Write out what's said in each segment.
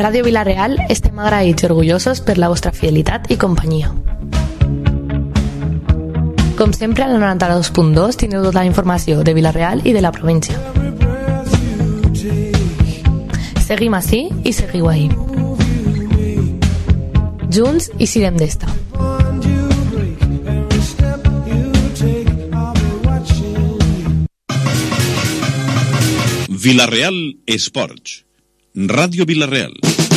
Ràdio Vila-real estem agraïts i orgullosos per la vostra fidelitat i companyia. Com sempre, al 92.2 tindreu tota la informació de Vila-real i de la província. Seguim ací i seguiu ahí. Junts i sirem d'esta. Vila-real Esports. Ràdio Vila-real.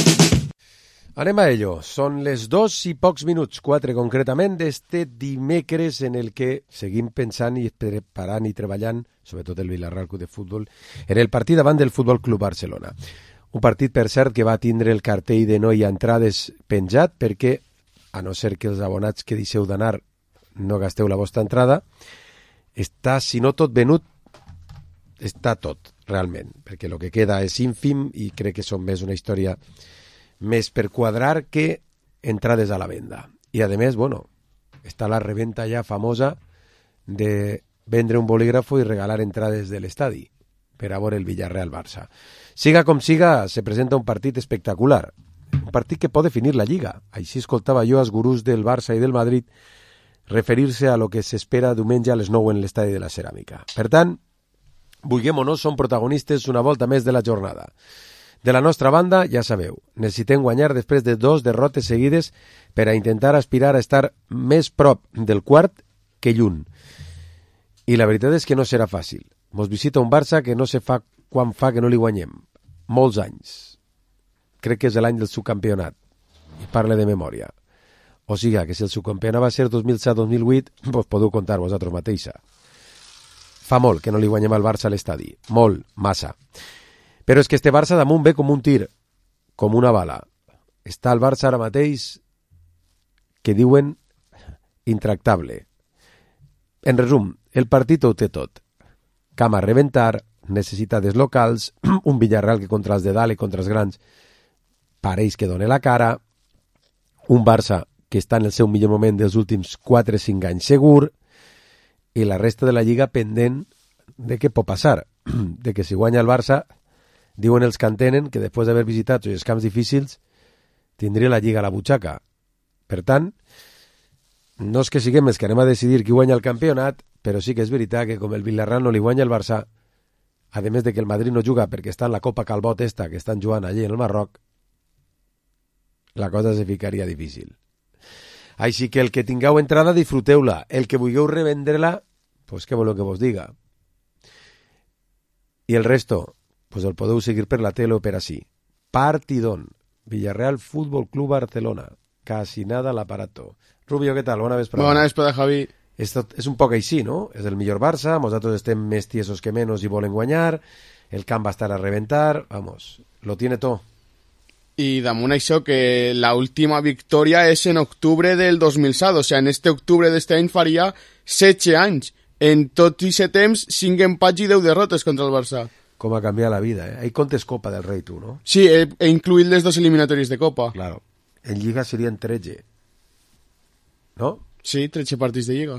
Anem a ello. Són les 2 i pocs minuts, 4 concretament, d'este dimecres en el que seguim pensant i preparant i treballant, sobretot el Vila-real Club de Futbol, en el partit davant del Futbol Club Barcelona. Un partit, per cert, que va tindre el cartell de no hi ha entrades penjat perquè, a no ser que els abonats que deixeu d'anar no gasteu la vostra entrada, està, si no tot venut, està tot, realment, perquè el que queda és ínfim i crec que són més una història més per quadrar que entrades a la venda. I a més, bueno, està la reventa ja famosa de vendre un bolígrafo i regalar entrades de l'estadi per a veure el Villarreal-Barça. Siga com siga, se presenta un partit espectacular, un partit que pot definir la Lliga. Així escoltava jo als gurús del Barça i del Madrid referir-se a lo que s'espera diumenge a les 9 en l'estadi de la Ceràmica. Per tant, vulguem o no, són protagonistes una volta més de la jornada. De la nostra banda, ja sabeu, necessitem guanyar després de 2 derrotes seguides per a intentar aspirar a estar més prop del quart que lluny. I la veritat és que no serà fàcil. Mos visita un Barça que no se fa quan fa que no li guanyem. Molts anys. Crec que és l'any del subcampionat. I parle de memòria. O sigui, que si el subcampionat va ser 2007-2008, doncs podeu contar vosaltres mateixa. Fa molt que no li guanyem al Barça a l'estadi. Molt, massa. Però és que este Barça damunt ve com un tir, com una bala. Està el Barça ara mateix que diuen intractable. En resum, el partit ho té tot. Camp a reventar, necessitats locals, un Villarreal que contra els de dalt i contra els grans pareix que dona la cara, un Barça que està en el seu millor moment dels últims 4-5 anys segur, i la resta de la Lliga pendent de què pot passar, de que si guanya el Barça, diuen els que entenen que després d'haver visitat els camps difícils tindria la Lliga a la butxaca. Per tant, no és que siguem els que anem a decidir qui guanya el campionat, però sí que és veritat que com el Villarreal no li guanya el Barça, a més de que el Madrid no juga perquè està en la Copa Calbot esta que estan jugant allí en el Marroc, la cosa se ficaria difícil. Així que el que tingueu entrada, disfruteu-la. El que vulgueu revendre-la, pues què voleu que vos diga? I el resto, pues el podeu seguir per la tele o per així. Partidón. Villarreal Fútbol Club Barcelona. Casi nada l'aparato. Rubio, què tal? Bona vesprada. Bona vesprada, Javi. Esto és un poc així, no? És el millor Barça, nosaltres estem més tiesos que menos i volen guanyar, el camp va estar a reventar, vamos, lo tiene todo. Y damunt això que la última victòria és en octubre del 2007, o sea, en este octubre d'este any faria 16 anys. En tot aquest temps, 5 empats i 10 derrotes contra el Barça. Com ha canviat la vida, eh? Ahí comptes Copa del Rei, tu, no? Sí, he incluït les 2 eliminatòries de Copa. Claro. En Lliga serien 13. ¿No? Sí, 13 partits de Lliga.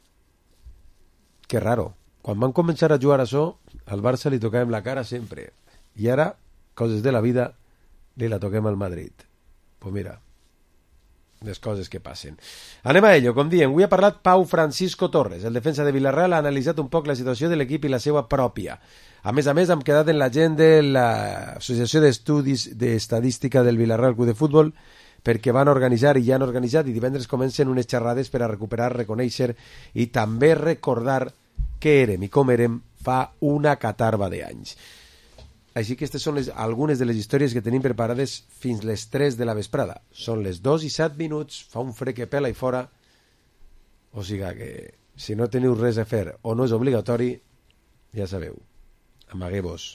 Que raro. Quan van començar a jugar això, al Barça li tocàvem la cara sempre. I ara, coses de la vida, li la toquem al Madrid. Pues mira, les coses que passen. Anem a ello, com diem, avui ha parlat Pau Francisco Torres, el defensa de Villarreal, ha analitzat un poc la situació de l'equip i la seva pròpia. A més, hem quedat en la gent de l'Associació d'Estudis d'Estadística del Villarreal Club de Futbol perquè van organitzar i ja han organitzat i divendres comencen unes xerrades per a recuperar, reconèixer i també recordar què érem i com érem fa una catarba d'anys. Així que aquestes són algunes de les històries que tenim preparades fins les 3 de la vesprada. Són les 2 i 7 minuts, fa un fred que pela i fora, o sigui que si no teniu res a fer o no és obligatori, ja sabeu, amagueu-vos.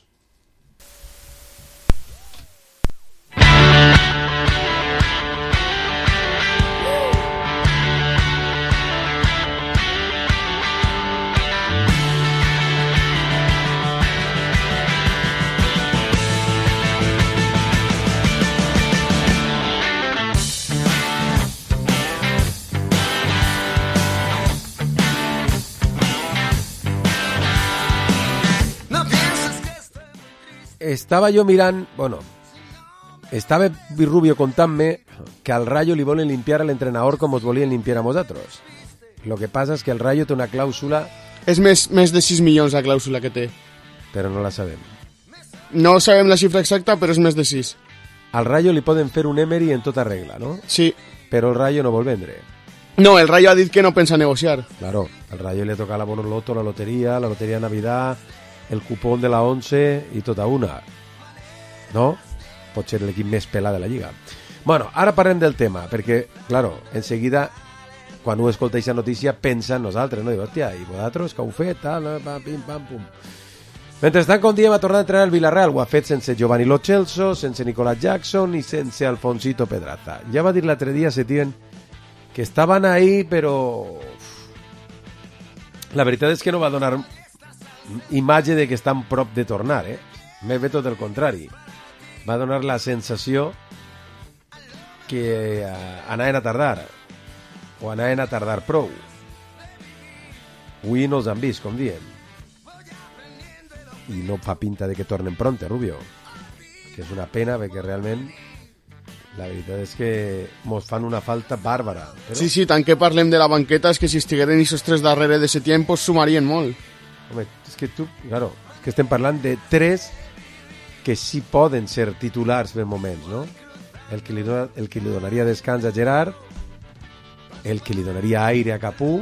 Estava jo mirant, bueno, estava Virrubio contant-me que al Rayo li volen limpiar a l'entrenador com us volien limpiar a vosaltres. Lo que passa és que el Rayo té una clàusula... És més de 6 milions la clàusula que té. Però no la sabem. No sabem la xifra exacta, però és més de 6. Al Rayo li poden fer un Emery en tota regla, no? Sí. Però el Rayo no vol vendre. No, el Rayo ha dit que no pensa negociar. Claro, al Rayo le toca la Bonoloto, la lotería Navidad, el cupón de la 11 i tota una. No? Pot ser l'equip més pelat de la Lliga. Bueno, ara parlem del tema, perquè, claro, en seguida, quan ho escolta aquesta notícia, pensa en nosaltres, no? Diu, hòstia, i vosaltres, que heu fet, tal, pim, pam, pum. Mentrestant, com diem, ha tornat a entrenar el Villarreal. Ho ha fet sense Giovanni Lo Celso, sense Nicolás Jackson i sense Alfonsito Pedraza. Ja va dir l'altre dia, Setién, que estaven ahí, però... La veritat és que no va donar imatge de que estan prop de tornar, eh? Més bé tot el contrari. Va donar la sensació que anaven a tardar, o anaven a tardar prou. Avui no els han vist, com diem. I no fa pinta de que tornen pronte, Rubio. Que és una pena, perquè realment la veritat és que mos fan una falta bàrbara. Però... Sí, tant que parlem de la banqueta, és que si estigueren aquests 3 darrere de Setién, pues sumarien molt. Home, és que tu, claro, és que estem parlant de 3 que sí poden ser titulars per moments, no? El que li donaria descans a Gerard, el que li donaria aire a Capú,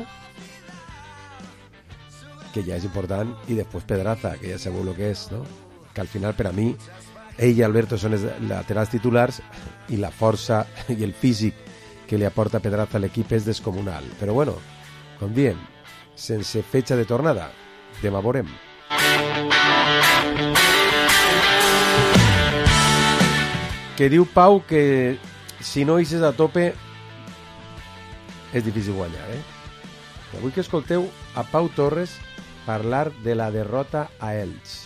que ja és important, i després Pedraza, que ja sabeu el que és, no? Que al final, per a mi, ell i Alberto són els laterals titulars i la força i el físic que li aporta Pedraza a l'equip és descomunal. Però bueno, com diem, sense fetge de tornada, demà veurem. Que diu Pau que si no ixes a tope és difícil guanyar, eh? Avui que escolteu a Pau Torres parlar de la derrota a Elx.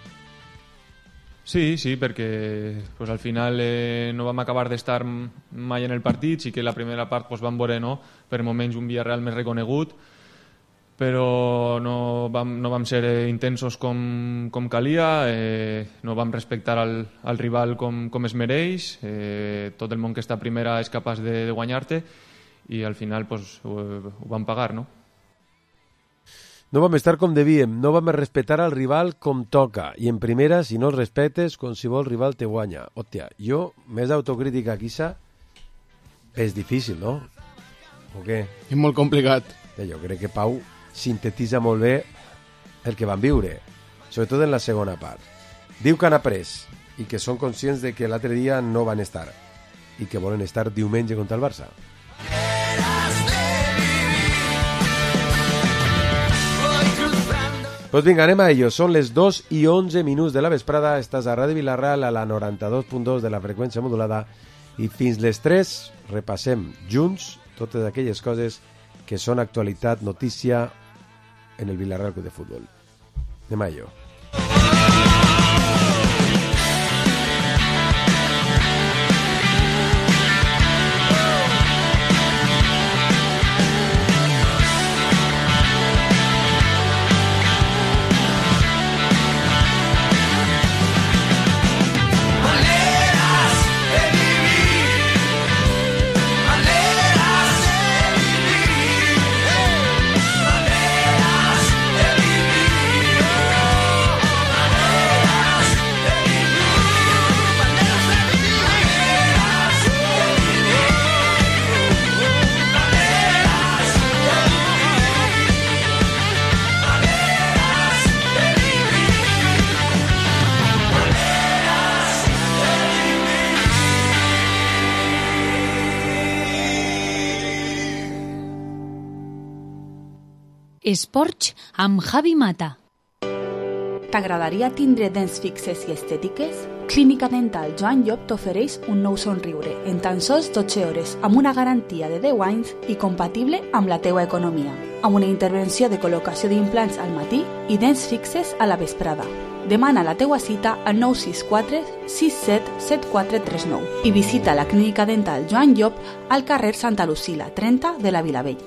Sí, perquè pues, al final no vam acabar d'estar mai en el partit, sí que la primera part pues, vam veure per moments un Villarreal més reconegut, però no vam ser intensos com calia, no vam respectar al rival com es mereix, tot el món que està a primera és capaç de guanyar-te i al final pues, ho vam pagar, no? No vam estar com devíem, no vam respectar al rival com toca, i en primera, si no el respectes, qualsevol rival te guanya. Hòstia, jo, més autocrítica aquí és difícil, no? O què? És molt complicat. Jo crec que Pau sintetitza molt bé el que van viure, sobretot en la segona part. Diu que han après i que són conscients de que l'altre dia no van estar i que volen estar diumenge contra el Barça. Pues vinga, anem a ello. Són les 2:11 de la vesprada. Estàs a Ràdio Vilarreal a la 92.2 de la freqüència modulada i fins les 3 repassem junts totes aquelles coses que són actualitat, notícia en el Villarreal Club de Futbol. Anem a ello. Esports amb Javi Mata. T'agradaria tindre dents fixes i estètiques? Clínica Dental Joan Llop t'ofereix un nou somriure en tan sols 12 hores amb una garantia de 10 anys i compatible amb la teua economia. Amb una intervenció de col·locació d'implants al matí i dents fixes a la vesprada. Demana la teua cita al 964 67 7439 i visita la Clínica Dental Joan Llop al carrer Santa Lucila 30 de la Vilavell.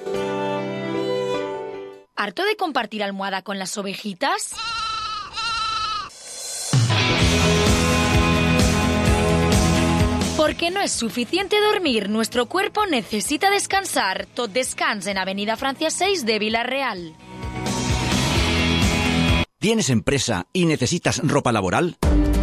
¿Harto de compartir almohada con las ovejitas? Porque no es suficiente dormir, nuestro cuerpo necesita descansar. Tot Descans en Avenida Francia 6 de Villarreal. ¿Tienes empresa y necesitas ropa laboral?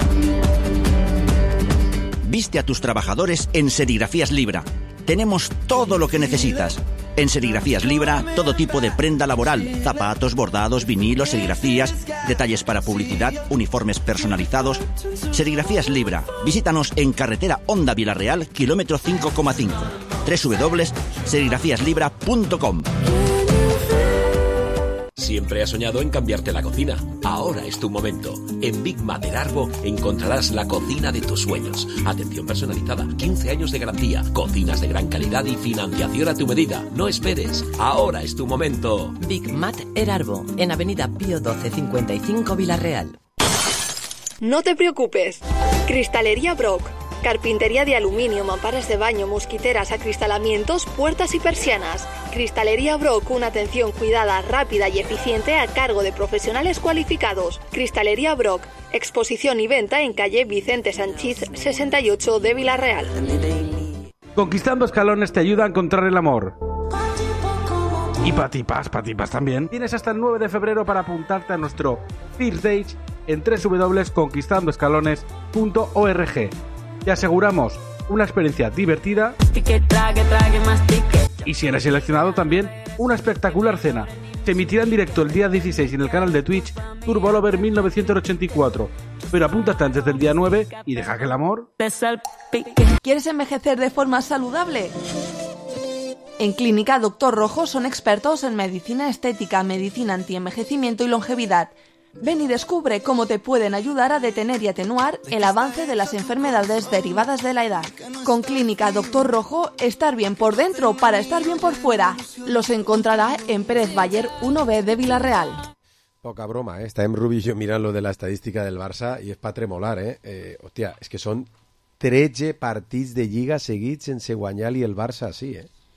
Viste a tus trabajadores en Serigrafías Libra. Tenemos todo lo que necesitas. En Serigrafías Libra, todo tipo de prenda laboral, zapatos, bordados, vinilos, serigrafías, detalles para publicidad, uniformes personalizados. Serigrafías Libra. Visítanos en carretera Honda Villarreal, kilómetro 5,5. www.serigrafíaslibra.com. Siempre has soñado en cambiarte la cocina. Ahora es tu momento. En Big Mat Erarbo encontrarás la cocina de tus sueños. Atención personalizada, 15 años de garantía, cocinas de gran calidad y financiación a tu medida. No esperes. Ahora es tu momento. Big Mat Erarbo, en Avenida Pío 12 55 Villarreal. No te preocupes. Cristalería Brock. Carpintería de aluminio, mamparas de baño, mosquiteras, acristalamientos, puertas y persianas. Cristalería Brock, una atención cuidada, rápida y eficiente a cargo de profesionales cualificados. Cristalería Brock, exposición y venta en calle Vicente Sanchís 68 de Villarreal. Conquistando Escalones te ayuda a encontrar el amor. Y patipas también. Tienes hasta el 9 de febrero para apuntarte a nuestro First Dates en www.conquistandoescalones.org. Te aseguramos una experiencia divertida y si eres seleccionado también una espectacular cena. Se emitirá en directo el día 16 en el canal de Twitch Turbolover 1984. Pero apúntate antes del día 9 y deja que el amor... ¿Quieres envejecer de forma saludable? En Clínica Doctor Rojo son expertos en medicina estética, medicina antienvejecimiento y longevidad. Ven y descubre cómo te pueden ayudar a detener y atenuar el avance de las enfermedades derivadas de la edad. Con Clínica Doctor Rojo, estar bien por dentro para estar bien por fuera. Los encontrará en Pérez Bayer 1B de Villarreal. Poca broma, ¿eh? Estàvem Rubi i jo mirant lo de la estadística del Barça i és pa tremolar, hòstia, és que són 13 partits de Lliga seguits sense guanyar-li el Barça, sí,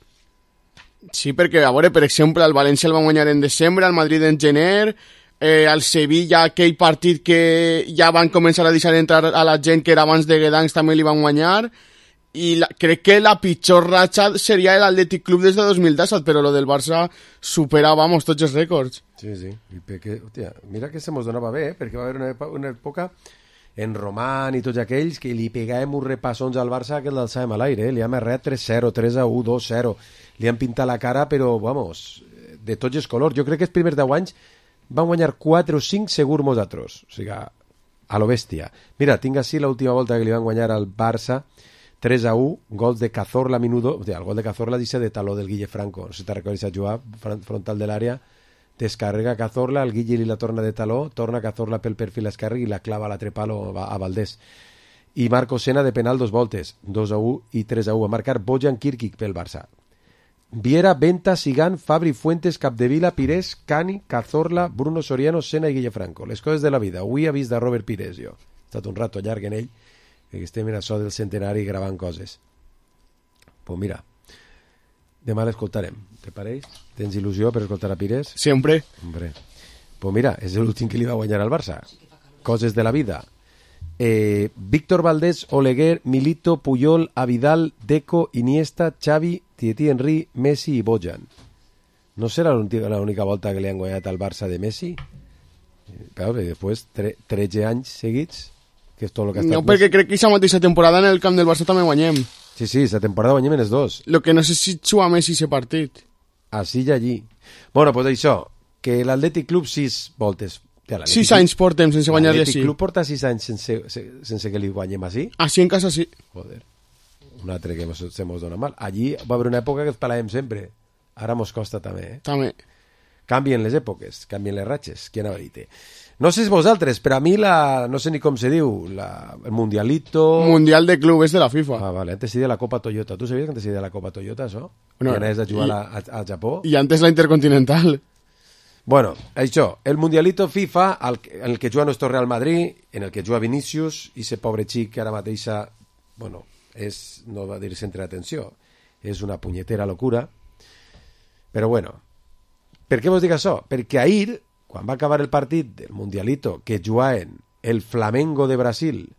Sí, perquè, a veure, per exemple, el València el va guanyar en desembre, el Madrid en gener... al Sevilla, aquell partit que ja van començar a deixar entrar a la gent que era abans de Gdansk també li van guanyar i crec que la pitjor ratxa seria l'Atlètic Club des de 2017, però lo del Barça supera, vamos, tots els rècords. Sí, i perquè, hòstia, mira que se mos donava bé, perquè va haver una època en Roman i tots aquells que li pegàvem uns repassons al Barça que l'alçàvem a l'aire, li hem errat 3-0, 3-1, 2-0, li han pintat la cara, però, vamos, de tots els colors. Jo crec que els primers 10 anys van guanyar 4 o 5 segur nosaltres, o sigui, a lo bèstia. Mira, tinc així l'última volta que li van guanyar al Barça 3-1, gols de Cazorla a minuto, o sigui, el gol de Cazorla dice de taló del Guille Franco, no sé si te recordes a jugar frontal de l'àrea, descarrega Cazorla, el Guille li la torna de taló, torna Cazorla pel perfil esquerre i la clava a l'altre palo a Valdés. I Marco Sena de penal 2 voltes, 2-1 i 3-1, a marcar Bojan Kirkic pel Barça. Viera, Venta, Sigán, Fabri, Fuentes, Capdevila, Pires, Cani, Cazorla, Bruno Soriano, Sena i Guille Franco. Les coses de la vida. Avui ha vist de Robert Pires, jo. He estat un rato llarg en ell, que estem en això del centenari gravant coses. Pues mira, demà l'escoltarem. Te pareix? Tens il·lusió per escoltar a Pires? Sempre. Hombre. Pues mira, és l'últim que li va guanyar al Barça. Coses de la vida. Víctor Valdés, Oleguer, Milito, Puyol, Avidal, Deco, Iniesta, Xavi, Thierry Henry, Messi i Bojan. No serà l'única volta que li han guanyat al Barça de Messi? Però després 13 anys seguits, que és tot el que ha estat... No, perquè crec que aquesta mateixa temporada en el camp del Barça també guanyem. Sí, aquesta temporada guanyem en els dos. Lo que no sé si juga Messi ese partit. Així i allí. Bueno, pues això, que l'Atlètic Club 6 voltes... 6 anys portem sense guanyar-li així. L'Atlètic Club porta 6 anys sense que li guanyem així? Així en casa sí. Joder. Un altre que se mos dona mal. Allí va haver una època que els pelàvem sempre. Ara mos costa també, També. Canvien les èpoques, canvien les ratxes. Qui anava a dir-te? No sé si vosaltres, però a mi no sé ni com se diu, el Mundialito... Mundial de clubes de la FIFA. Ah, vale, antes sí de la Copa Toyota. ¿Tú sabías que antes sí de la Copa Toyota, això? Bueno, que anaves a jugar al Japó. I antes la Intercontinental. Bueno, això, el Mundialito FIFA, en el que juga nuestro Real Madrid, en el que juga Vinícius, i ese pobre xic que ara mateixa, bueno, no va dir centre d'atenció, és una punyetera locura. Però bueno, per què vos dic això? Perquè ahir, quan va acabar el partit del Mundialito, que jugaven el Flamengo de Brasil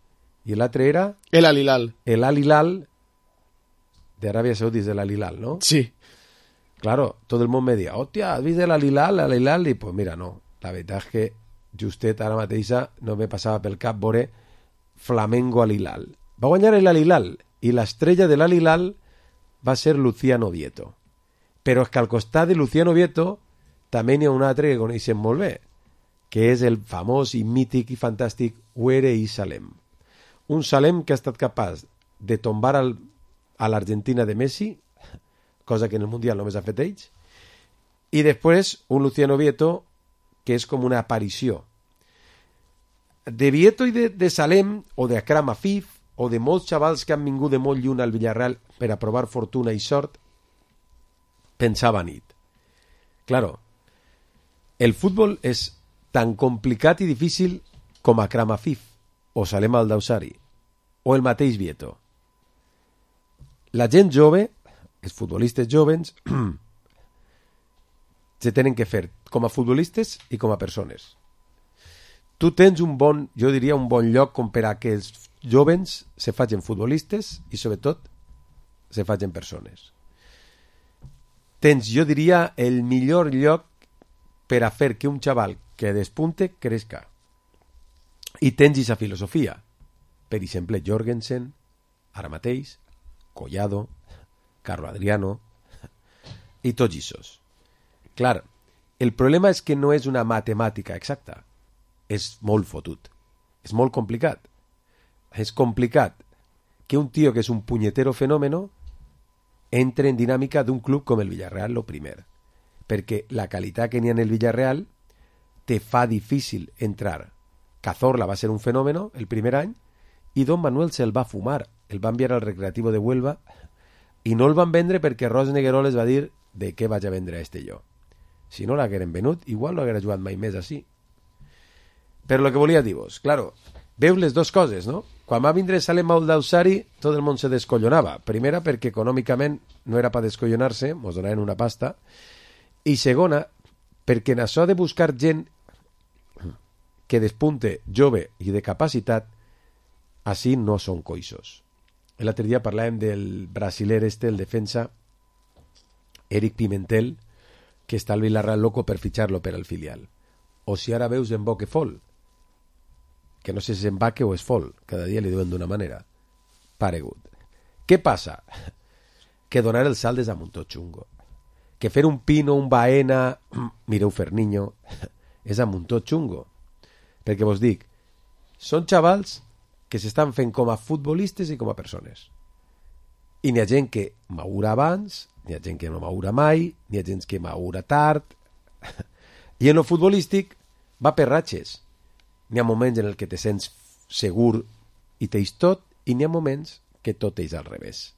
I l'altre era... El Al-Hilal. El Al-Hilal de Arabia Saudí, de Al-Hilal, ¿no? Sí. Claro, todo el mundo me deia, hòstia, has vist el Al-Hilal? I pues mira, no. La veritat és que justet ara mateixa no me passava pel cap veure Flamengo Al-Hilal. Va guanyar el Al-Hilal i l'estrella de l'Al-Hilal va ser Luciano Vieto. Però és que al costat de Luciano Vieto també n'hi ha un altre que coneixem molt bé, que és el famós i mític i fantàstic Uere Salem. Un Salem que ha estat capaç de tombar a l'Argentina de Messi, cosa que en el Mundial només ha fet ells, i després un Luciano Vieto que és com una aparició. De Vieto i de Salem, o de Akram Afif, o de molts xavals que han vingut de molt lluny al Villarreal per a provar fortuna i sort, pensava nit. Claro, el futbol és tan complicat i difícil com Akram Afif, o Salem Al-Dawsari, o el mateix Vieto. La gent jove, els futbolistes jovens, se tenen que fer com a futbolistes i com a persones. Tu tens jo diria un bon lloc com per a que els jovens se facin futbolistes i sobretot se facin persones. Tens, jo diria, el millor lloc per a fer que un xaval que despunte crezca. I tens aquesta filosofia. Per exemple, Jorgensen, ara mateix, Collado, Carlo Adriano i tots aquests. Clar, el problema és que no és una matemàtica exacta. És molt fotut. És molt complicat. És complicat que un tio que és un punyetero fenómeno entre en dinàmica d'un club com el Villarreal, lo primer. Perquè la qualitat que n'hi ha en el Villarreal te fa difícil entrar. Cazorla va ser un fenómeno el primer any i Don Manuel se'l va fumar. El va enviar al Recreativo de Huelva i no el van vendre perquè Rosneguerol es va dir de què vaig a vendre a este jo. Si no l'hagueren venut, igual no haguera jugat mai més així. Però el que volia dir-vos, claro, veus les dues coses, no? Quan va vindre Salem Al-Dawsari, tot el món se descollonava. Primera, perquè econòmicament no era per descollonarse, mos donaven una pasta. I segona, perquè en això de buscar gent que despunte jove i de capacitat, així no són coixos. L'altre dia parlàvem del brasiler el defensa, Eric Pimentel, que està al Villarreal loco per fitxar-lo per al filial. O si ara veus en Boque Fol, que no sé si és en Baque o és Fol, cada dia li diuen d'una manera. Paregut. Què passa? Que donar el salt és amunt tot xungo. Que fer un Pino, un Baena, mireu Ferniño, és amunt tot xungo. Perquè vos dic, són xavals que s'estan fent com a futbolistes i com a persones. I n'hi ha gent que maura abans, n'hi ha gent que no maura mai, n'hi ha gent que maura tard. I en el futbolístic va per ratxes. N'hi ha moments en el que te sents segur i tens tot, i n'hi ha moments que tot és al revés.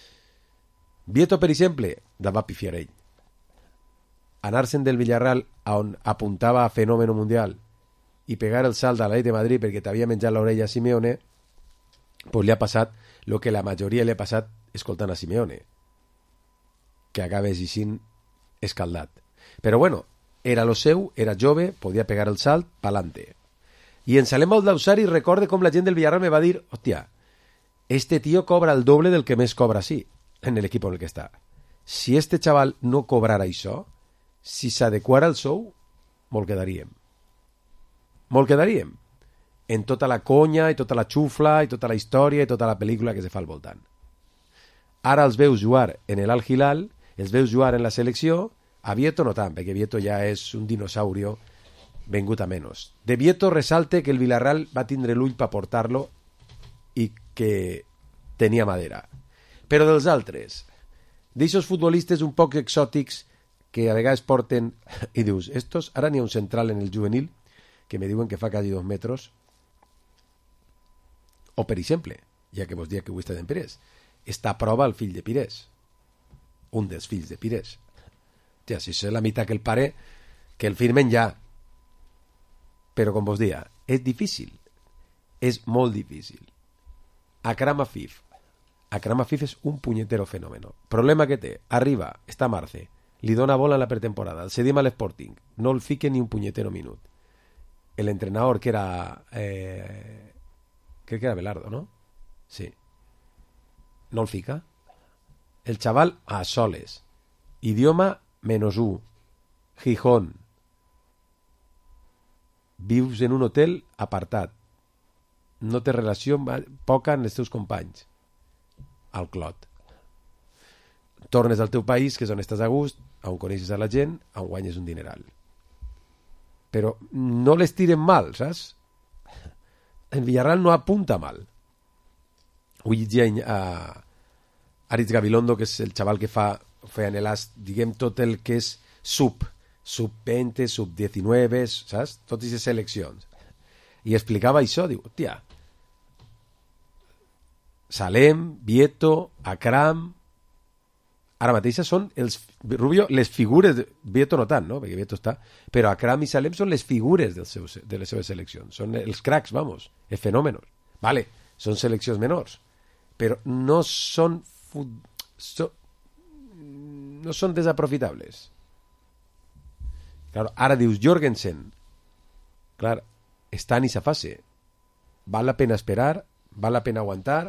Vieto, per exemple, la va pifiar ell. Anar-se'n del Villarreal on apuntava a fenòmeno mundial i pegar el salt a l'Atlètic de Madrid perquè t'havia menjat l'orella a Simeone, pues li ha passat el que la majoria li ha passat escoltant a Simeone, que acabes així escaldat. Però bueno, era lo seu, era jove, podia pegar el salt, pa'lante. I en Salem Al-Dawsari recorde com la gent del Villarreal me va dir, hòstia, este tío cobra el doble del que més cobra sí, en l'equip en el que està. Si este chaval no cobrara això, si s'adequara al sou, molt quedaríem. Molt quedaríem. En tota la conya, i tota la xufla, i tota la història, i tota la pel·lícula que se fa al voltant. Ara els veus jugar en el Al-Hilal, els veus jugar en la selecció, a Vieto no tant, perquè Vieto ja és un dinosaurio vengut a menos. De Vieto resalte que el Villarreal va tindre l'ull per portar-lo i que tenia madera. Però dels altres, d'aixòs futbolistes un poc exòtics que a vegades porten, i dius, estos, ara n'hi ha un central en el juvenil que me diuen que fa quasi 2 metres, o per exemple, ja que vos dia que ho està en Pires, està a prova el fill de Pires, un dels fills de Pires. Ja, si és la meitat que el pare, que el firmen ja. Però com vos dia, és difícil, és molt difícil. Akram Afif és un punyetero fenómeno. Problema que té, arriba, està Marce, li dona bola en la pretemporada, el cedim a l'Sporting, no el fique ni un punyetero minut. El entrenador que era crec que era Belardo, ¿no? Sí. No el fica. El chaval a soles. Idioma -1. Gijón. Vius en un hotel apartat. No té relació poca amb els teus companys. Al clot. Tornes al teu país, que és on estàs a gust, on coneixes a la gent, on guanyes un dineral. Però no les tiren mal, saps? En Villarreal no apunta mal. Avui llegia a Aritz Gabilondo, que és el xaval que feia en l'AS, diguem, tot el que és sub-20, sub-19, saps? Totes aquestes seleccions. I explicava això, diu, hòstia, Salem, Vieto, Akram, ara mateix són els Rubio, les figures, Vieto no tant, no? Perquè Vieto està, però Akram i Salem són les figures de les seves seleccions, són els cracs, vamos, els fenòmenos. Vale, són seleccions menors, però no són no són desaprofitables. Claro, ara dius Jorgensen, clar, està en esa fase, val la pena esperar, val la pena aguantar.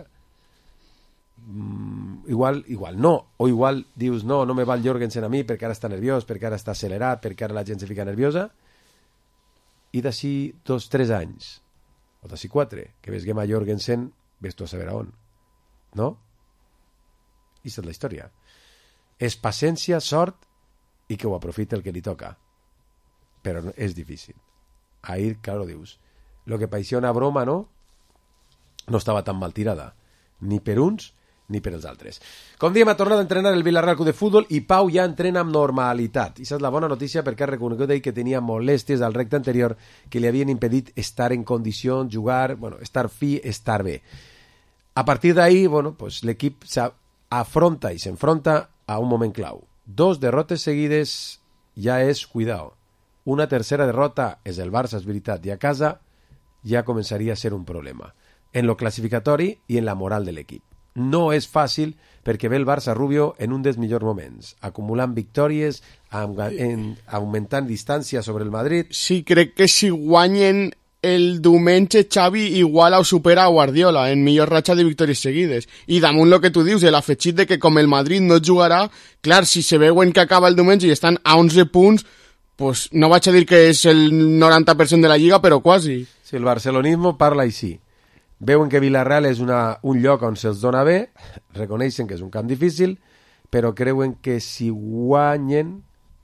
Igual no, o igual dius no me val Jorgensen a mi perquè ara està nerviós, perquè ara està accelerat, perquè ara la gent se fica nerviosa, i d'ací 2-3 anys o d'ací 4 que vesguem a Jorgensen, ves tu a saber a on, no? I és la història. És paciència, sort i que ho aprofita el que li toca, però és difícil. Ahir, claro, dius lo que parecía una broma, no estava tan mal tirada, ni per uns ni per els altres. Com diem, ha tornat a entrenar el Villarreal Club de Futbol i Pau ja entrena amb normalitat. I això és la bona notícia perquè ha reconegut ell que tenia molèsties al recte anterior que li havien impedit estar en condicions, jugar, estar fi, estar bé. A partir d'ahir, pues, l'equip s'afronta i s'enfronta a un moment clau. 2 derrotes seguides ja és, cuidao. Una tercera derrota és el Barça, és veritat, i a casa ja començaria a ser un problema. En lo classificatori i en la moral de l'equip. No és fàcil perquè ve el Barça Rubio en un dels millors moments, acumulant victòries, augmentant distància sobre el Madrid. Sí, crec que si guanyen el diumenge Xavi igual ho supera a Guardiola en millor ratxa de victòries seguides. I damunt el que tu dius, l'afegit de que com el Madrid no jugarà, clar, si se veuen que acaba el diumenge i estan a 11 punts, pues no vaig a dir que és el 90% de la Lliga, però quasi. Sí, el barcelonismo parla així. Veuen que Villarreal és un lloc on se'ls dona bé, reconeixen que és un camp difícil, però creuen que si guanyen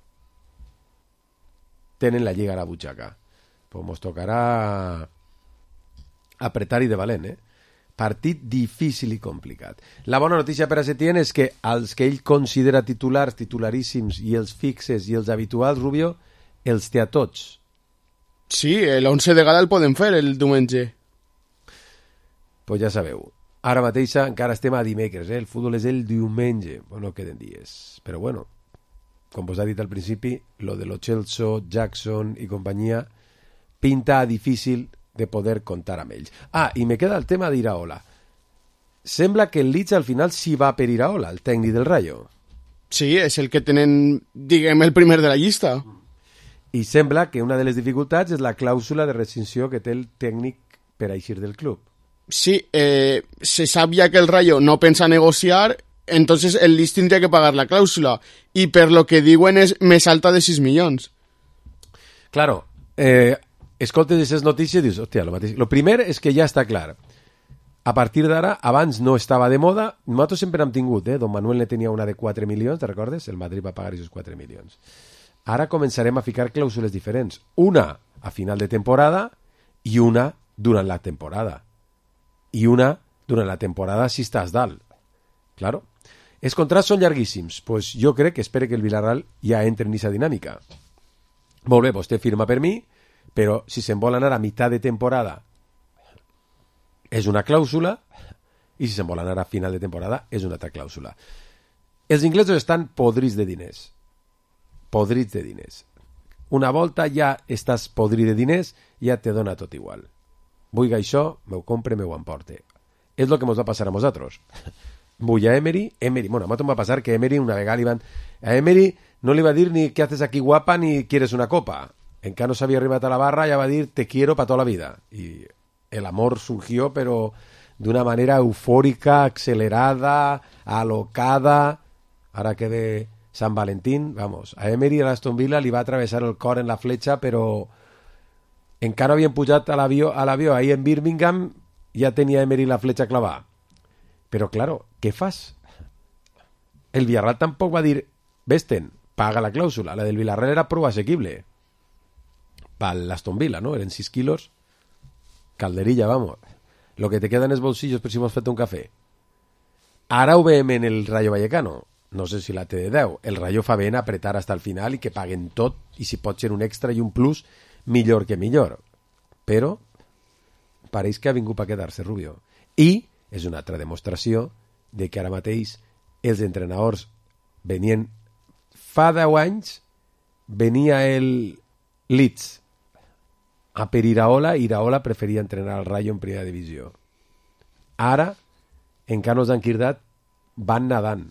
tenen la Lliga a la butxaca. Pues mos tocarà apretar-hi de valent, Partit difícil i complicat. La bona notícia per a Setién és que els que ell considera titulars, titularíssims, i els fixes i els habituals, Rubio, els té a tots. Sí, l'11 de gala el podem fer el diumenge. Pues ja sabeu, ara mateix encara estem a dimecres, el futbol és el diumenge, no queden dies, però bueno, com vos ha dit al principi, lo de lo Chelsea, Jackson i companyia pinta difícil de poder comptar amb ells. I me queda el tema d'Iraola. Sembla que el Leeds al final sí va per Iraola, el tècnic del Rayo. Sí, és el que tenen, diguem, el primer de la llista. I sembla que una de les dificultats és la clàusula de rescissió que té el tècnic per eixir del club. Sí, se sabía que el Rayo no pensa negociar, entonces el Leeds tendría que pagar la cláusula. Y per lo que diuen és més alta de 6 milions. Claro, escoltes aquestes notícies i dius, hòstia, lo mateix. Lo primer és que ja està clar. A partir d'ara, abans no estava de moda, nosaltres sempre hem tingut, Don Manuel ne tenia una de 4 milions, te recordes? El Madrid va pagar aquests 4 milions. Ara començarem a ficar clàusules diferents. Una a final de temporada i una durant la temporada. I una durant la temporada si estàs dalt. Claro. Els contrats són llarguíssims. Pues jo crec que espero que el Villarreal ja entre en aquesta dinàmica. Molt bé, vostè firma per mi, però si se'n vol anar a meitat de temporada és una clàusula i si se'n vol anar a final de temporada és una altra clàusula. Els inglesos estan podrits de diners. Podrits de diners. Una volta ja estàs podrit de diners, ja te dona tot igual. Vull que això, m'ho compre, m'ho emporte. És el que ens va passar a nosaltres. Vull a Emery, bueno, a mi em va passar que Emery una vegada li van... A Emery no li va dir ni què haces aquí guapa ni quieres una copa. Encara no s'havia arribat a la barra, ja va dir te quiero pa tota la vida. I el amor surgió, pero de una manera eufórica, acelerada, alocada. Ara que ve Sant Valentín, vamos, a Emery a l'Aston Villa li va atravessar el cor en la fletxa, però encara havien pujat a l'avió ahir en Birmingham, ja tenia Emery la fletxa clavada. Però, claro, què fas? El Villarreal tampoc va dir, vés-te'n, paga la clàusula. La del Villarreal era prou assequible. Per l'Aston Villa, ¿no? Eren 6 quilos. Calderilla, vamos. Lo que te queda en els bolsillos per si hemos fet un cafè. Ara ho veiem en el Rayo Vallecano. No sé si la té de 10. El Rayo fa bé en apretar hasta el final i que paguen tot, i si pot ser un extra i un plus, millor que millor. Però pareix que ha vingut per quedar-se, Rubio. I és una altra demostració de que ara mateix els entrenadors venien... Fa 10 anys venia el Leeds a per Iraola, i Iraola preferia entrenar al Rayo en primera divisió. Ara, en Carlos d'Anquirdat, van nadant.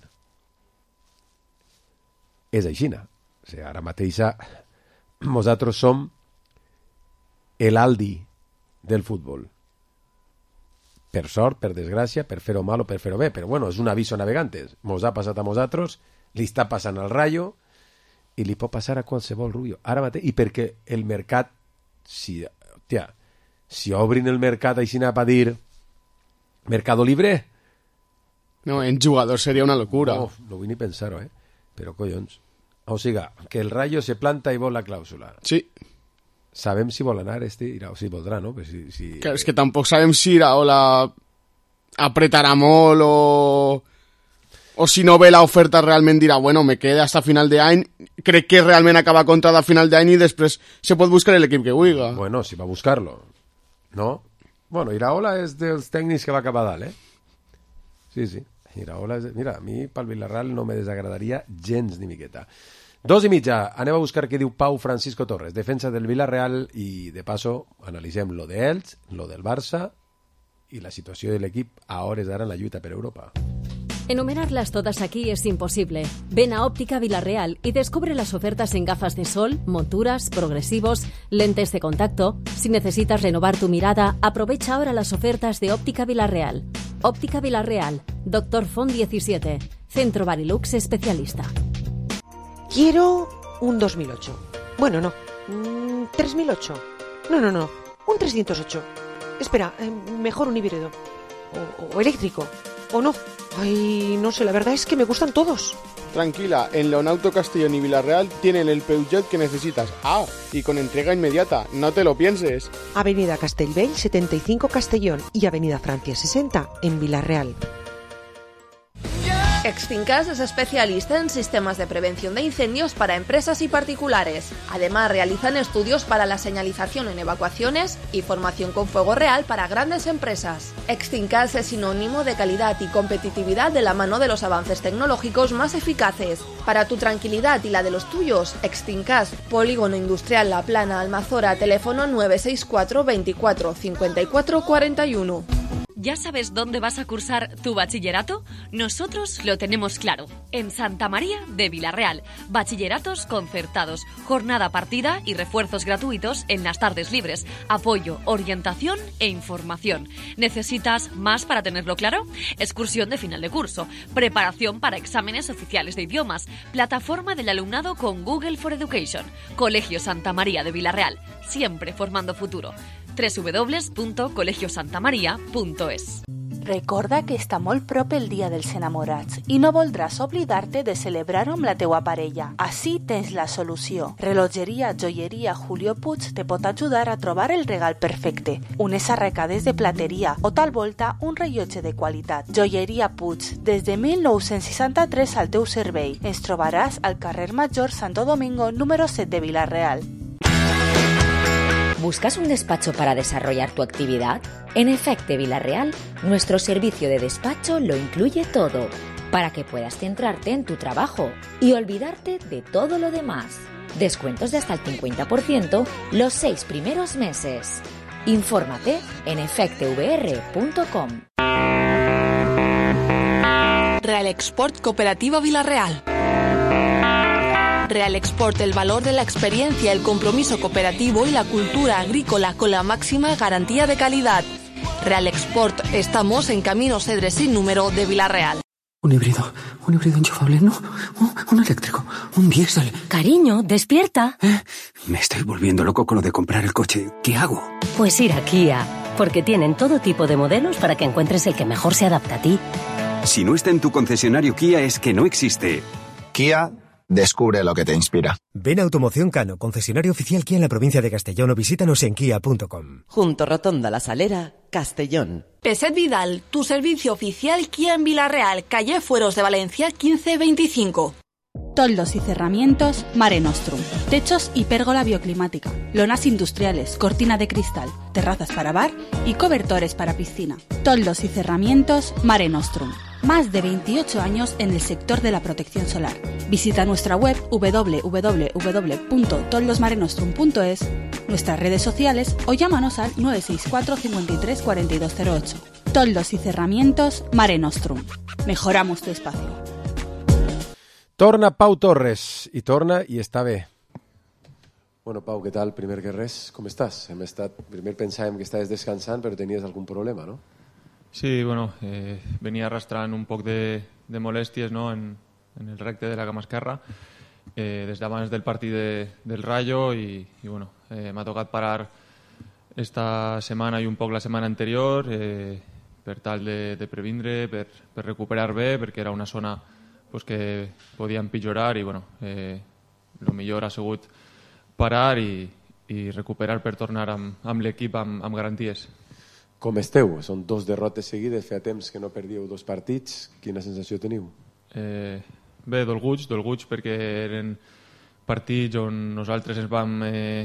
És aixina. O sigui, ara mateix nosaltres som el Aldi del futbol. Per sort, per desgràcia, per fer-ho mal o per fer-ho bé, però bueno, és un aviso a navegantes. Mos ha passat a nosaltres, li està passant al Rayo i li pot passar a qualsevol, Rubio. Ara mateix, i perquè el mercat, si obrin el mercat així anava a dir Mercado Libre, no, en jugador seria una locura. No vull ni pensar-ho, però collons. O sigui, que el Rayo se planta i vol la clàusula. Sí. Sabem si vol anar Iraola, si voldrà, no? Pues si... Claro, és que tampoc sabem si Iraola apretarà molt o si no ve l'oferta realment dirà, bueno, me queda hasta final de any, crec que realment acaba contrada a final d'any i després se pot buscar l'equip que vulgui. Bueno, si va a buscar-lo, ¿no? Bueno, Iraola és dels tècnics que va cap a dalt, Sí. Iraola és... Mira, a mi pel Villarreal no me desagradaria gens ni miqueta. 2:30, anem a buscar què diu Pau Francisco Torres, defensa del Villarreal, i de paso analitzem lo de Elx, lo del Barça i la situació de l'equip a hores d'ara en la lluita per Europa. Enumerarlas todas aquí es imposible. Ven a Óptica Villarreal y descubre las ofertas en gafas de sol, monturas, progresivos, lentes de contacto. Si necesitas renovar tu mirada, aprovecha ahora las ofertas de Óptica Villarreal. Óptica Villarreal, Dr. Font 17, Centro Barilux especialista. Quiero un 2008. Bueno, no. 3008. No. Un 308. Espera, mejor un híbrido. O eléctrico. O no. Ay, no sé, la verdad es que me gustan todos. Tranquila, en Leonauto Castellón y Villarreal tienen el Peugeot que necesitas. Y con entrega inmediata, no te lo pienses. Avenida Castellbell 75 Castellón y Avenida Francia 60 en Villarreal. Extincas es especialista en sistemas de prevención de incendios para empresas y particulares. Además, realizan estudios para la señalización en evacuaciones y formación con fuego real para grandes empresas. Extincas es sinónimo de calidad y competitividad de la mano de los avances tecnológicos más eficaces. Para tu tranquilidad y la de los tuyos, Extincas, Polígono Industrial La Plana, Almazora, teléfono 964 24 54 41. ¿Ya sabes dónde vas a cursar tu bachillerato? Nosotros lo tenemos claro. En Santa María de Villarreal. Bachilleratos concertados, jornada partida y refuerzos gratuitos en las tardes libres. Apoyo, orientación e información. ¿Necesitas más para tenerlo claro? Excursión de final de curso. Preparación para exámenes oficiales de idiomas. Plataforma del alumnado con Google for Education. Colegio Santa María de Villarreal. Siempre formando futuro. www.colegiosantamaria.es. Recorda que està molt prop el dia dels enamorats i no voldràs oblidar-te de celebrar-ho amb la teua parella. Així tens la solució. Relojeria Joieria Julio Puig te pot ajudar a trobar el regal perfecte. Unes arracades de plateria o tal volta un rellotge de qualitat. Joieria Puig, des de 1963 al teu servei. Ens trobaràs al carrer Major Santo Domingo número 7 de Villarreal. ¿Buscas un despacho para desarrollar tu actividad? En Efecte Villarreal, nuestro servicio de despacho lo incluye todo, para que puedas centrarte en tu trabajo y olvidarte de todo lo demás. Descuentos de hasta el 50% los 6 primeros meses. Infórmate en efectevr.com. Real Export Cooperativa Villarreal. Real Export el valor de la experiencia, el compromiso cooperativo y la cultura agrícola con la máxima garantía de calidad. Real Export, estamos en Camino Cedres sin número de Vila-real. Un híbrido enchufable, no, un eléctrico, un diésel. Cariño, despierta. Me estoy volviendo loco con lo de comprar el coche. ¿Qué hago? Pues ir a Kia, porque tienen todo tipo de modelos para que encuentres el que mejor se adapta a ti. Si no está en tu concesionario Kia es que no existe. Kia, descubre lo que te inspira. Ven a Automoción Cano, concesionario oficial Kia en la provincia de Castellón, o visítanos en kia.com. Junto Rotonda La Salera, Castellón. Peset Vidal, tu servicio oficial Kia en Vila-real, calle Fueros de Valencia 1525. Toldos y cerramientos Mare Nostrum. Techos y pérgola bioclimática. Lonas industriales, cortina de cristal, terrazas para bar y cobertores para piscina. Toldos y cerramientos Mare Nostrum. Más de 28 años en el sector de la protección solar. Visita nuestra web www.toldosmarenostrum.es, nuestras redes sociales o llámanos al 964 53 4208. Toldos y cerramientos Mare Nostrum. Mejoramos tu espacio. Torna Pau Torres, i torna i està bé. Bueno, Pau, què tal? Primer que res, com estàs? Primer pensàvem que estaves descansant, però tenies algun problema, no? Sí, bueno, venía arrastrando un poco de molestias, ¿no? en el recte de la cama esquerra, desde abans del partido del Rayo y bueno, m'ha tocat parar esta setmana i un poc la setmana anterior per tal de previndre, per recuperar bé, perquè era una zona pues, que podia empitjorar i bueno, el millor ha sigut parar i recuperar per tornar amb l'equip amb garanties. Com esteu? Són 2 derrotes seguides, feia temps que no perdíeu 2 partits. Quina sensació teniu? Bé, dolguts perquè eren partits on nosaltres ens vam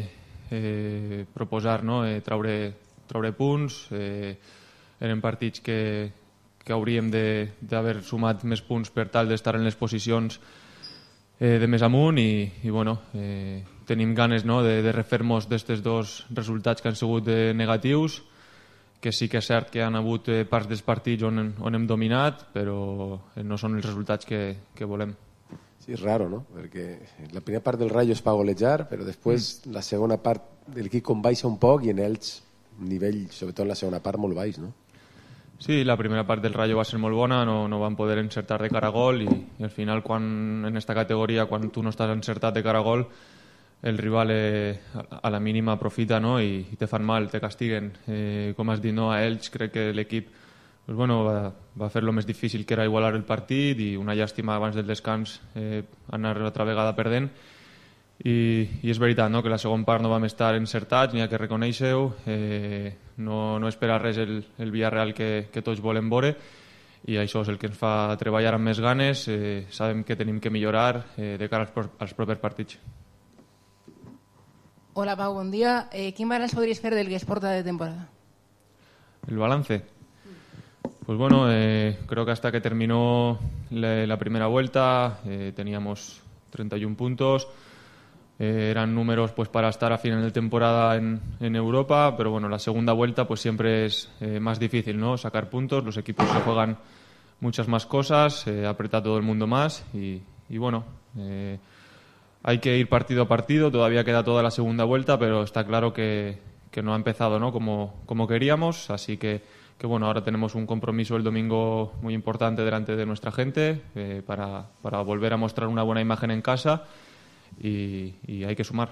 proposar, no? traure punts, eren partits que hauríem d'haver sumat més punts per tal d'estar en les posicions de més amunt i bueno, tenim ganes, no? de refer-nos d'aquests 2 resultats que han sigut negatius, que sí que és cert que han hagut parts dels partits on hem dominat, però no són els resultats que volem. Sí, és raro, no? Perquè la primera part del Rayo es va golejar, però després la segona part de l'equip com baixa un poc i en ells nivell, sobretot en la segona part, molt baix, no? Sí, la primera part del Rayo va ser molt bona, no van poder encertar de cara a gol i al final en esta categoria, quan tu no estàs encertat de cara a gol, el rival a la mínima aprofita, no? i te fan mal, te castiguen. Com has dit, no? A ells crec que l'equip pues bueno, va fer lo més difícil, que era igualar el partit, i una llàstima abans del descans anar altra vegada perdent. I és veritat, no? Que la segona part no vam estar encertats, n'hi ha que reconèixer-ho, no espera res el Villarreal que tots volem veure, i això és el que ens fa treballar amb més ganes. Sabem que tenim que millorar de cara als propers partits. Hola Pau, buen día. ¿Quién balance podríais hacer del que exporta de temporada? ¿El balance? Pues bueno, creo que hasta que terminó la primera vuelta teníamos 31 puntos. Eran números pues para estar a final de temporada en Europa, pero bueno, la segunda vuelta pues siempre es más difícil, ¿no? Sacar puntos, los equipos se juegan muchas más cosas, aprieta todo el mundo más y bueno... hay que ir partido a partido, todavía queda toda la segunda vuelta, pero está claro que no ha empezado, ¿no? como queríamos, así que bueno, ahora tenemos un compromiso el domingo muy importante delante de nuestra gente para volver a mostrar una buena imagen en casa y hay que sumar.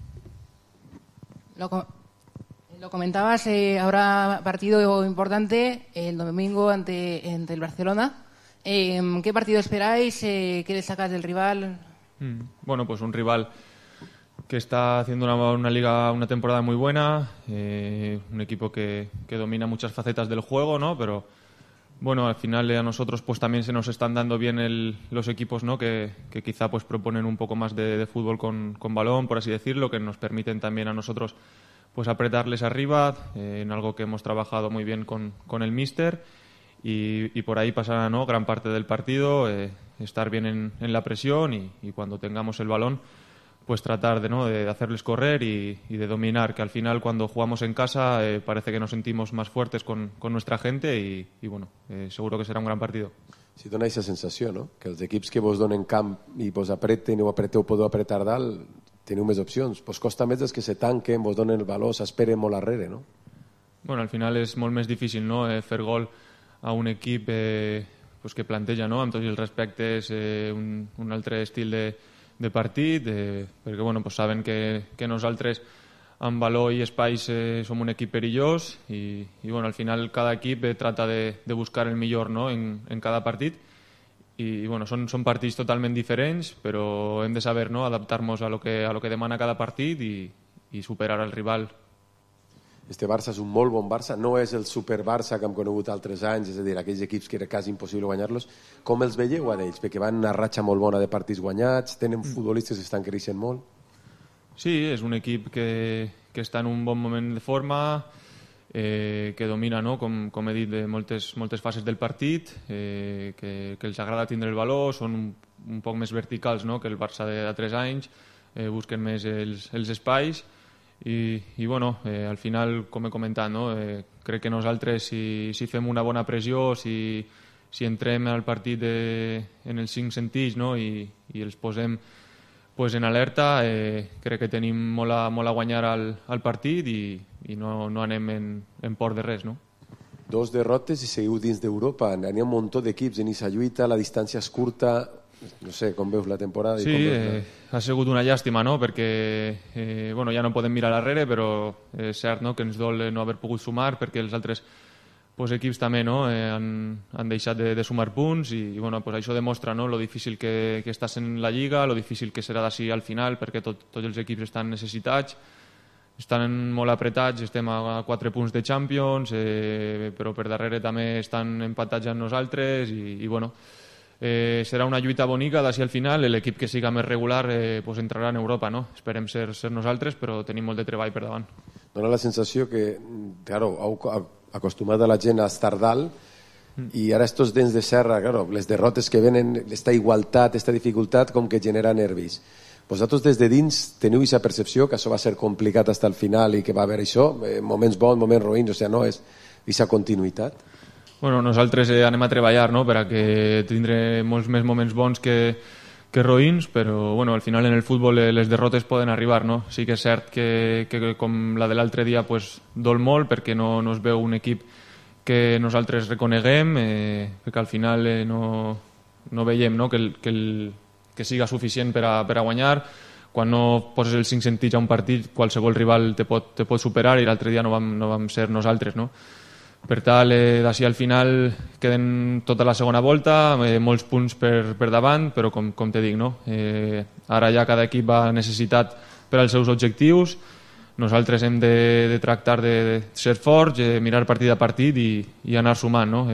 Lo comentabas, ahora partido importante el domingo ante el Barcelona. ¿Qué partido esperáis? ¿Qué destacas del rival? Bueno, pues un rival que está haciendo una temporada muy buena, un equipo que domina muchas facetas del juego, ¿no? Pero bueno, al final a nosotros pues también se nos están dando bien los equipos, ¿no? Que quizá pues proponen un poco más de fútbol con balón, por así decirlo, que nos permiten también a nosotros pues apretarles arriba, en algo que hemos trabajado muy bien con el míster. Y por ahí pasará, ¿no? Gran parte del partido, estar bien en la presión y cuando tengamos el balón pues tratar de hacerles correr y de dominar, que al final cuando jugamos en casa parece que nos sentimos más fuertes con nuestra gente y bueno, seguro que será un gran partido. Si dona aquesta sensació, no? Que els equips que vos donen camp i vos apreten o apreteu, podeu apretar dalt, teniu més opcions. Vos costa més els que se tanquen, vos donen el valor, s'esperen molt darrere, no? Bueno, al final és molt més difícil, no?, fer gol a un equip pues que planteja, no?, amb tots els respectes un altre estil de partit, perquè bueno, pues saben que nosaltres amb valor i espais som un equip perillós i bueno, al final cada equip trata de buscar el millor, no?, en cada partit i bueno, són partits totalment diferents, però hem de saber, no?, adaptar-nos a lo que demana cada partit i superar el rival. Este Barça és un molt bon Barça, no és el super Barça que hem conegut altres anys, és a dir, aquells equips que era quasi impossible guanyar-los. Com els veieu a d'ells? Perquè van una ratxa molt bona de partits guanyats, tenen futbolistes que estan creixent molt. Sí, és un equip que està en un bon moment de forma, que domina, no?, com he dit, de moltes fases del partit, que els agrada tindre el valor, són un poc més verticals, no?, que el Barça de 3 anys, busquen més els espais i bueno, al final, com he comentat, no?, crec que nosaltres si fem una bona pressió, si entrem al partit en els 5 sentits, no?, i els posem pues en alerta, crec que tenim molt a guanyar al partit i no anem en por de res, no? 2 derrotes i seguiu dins d'Europa. N'hi ha un munt d'equips en aquesta lluita, la distància és curta. No sé, com veus la temporada? Sí, ha sigut una llàstima, no?, perquè bueno, ja no podem mirar darrere, però és cert, no?, que ens dol no haver pogut sumar perquè els altres pues, equips també, no?, han deixat de sumar punts i bueno, pues, això demostra, no?, lo difícil que està sent la Lliga, lo difícil que serà d'ací al final perquè tots els equips estan necessitats, estan molt apretats, estem a 4 punts de Champions, però per darrere també estan empatats amb nosaltres i bueno, serà una lluita bonica d'ací al final, l'equip que siga més regular pues entrarà en Europa, no? Esperem ser nosaltres, però tenim molt de treball per davant. Dóna la sensació que, claro, acostumat a la gent a estar dalt i ara estos dents de serra, claro, les derrotes que venen, esta igualtat, esta dificultat com que genera nervis. Vosaltres des de dins teniu aquesta percepció que això va ser complicat fins al final i que va haver això, moments bons, moments roïns, o sigui, no és aquesta continuïtat? Bueno, nosaltres anem a treballar, no?, per a que tindré molts més moments bons que roïns, però bueno, al final en el futbol les derrotes poden arribar, no? Sí que és cert que com la de l'altre dia pues, dol molt perquè no es veu un equip que nosaltres reconeguem, perquè al final no veiem, no?, que siga suficient per a guanyar. Quan no poses els 5 sentits a un partit, qualsevol rival te pot superar i l'altre dia no vam ser nosaltres, no? Per tal, d'ací al final queden tota la segona volta, molts punts per davant, però com te dic, no? Ara ja cada equip va necessitat per als seus objectius, nosaltres hem de tractar de ser forts, mirar partit a partit i anar sumant, no?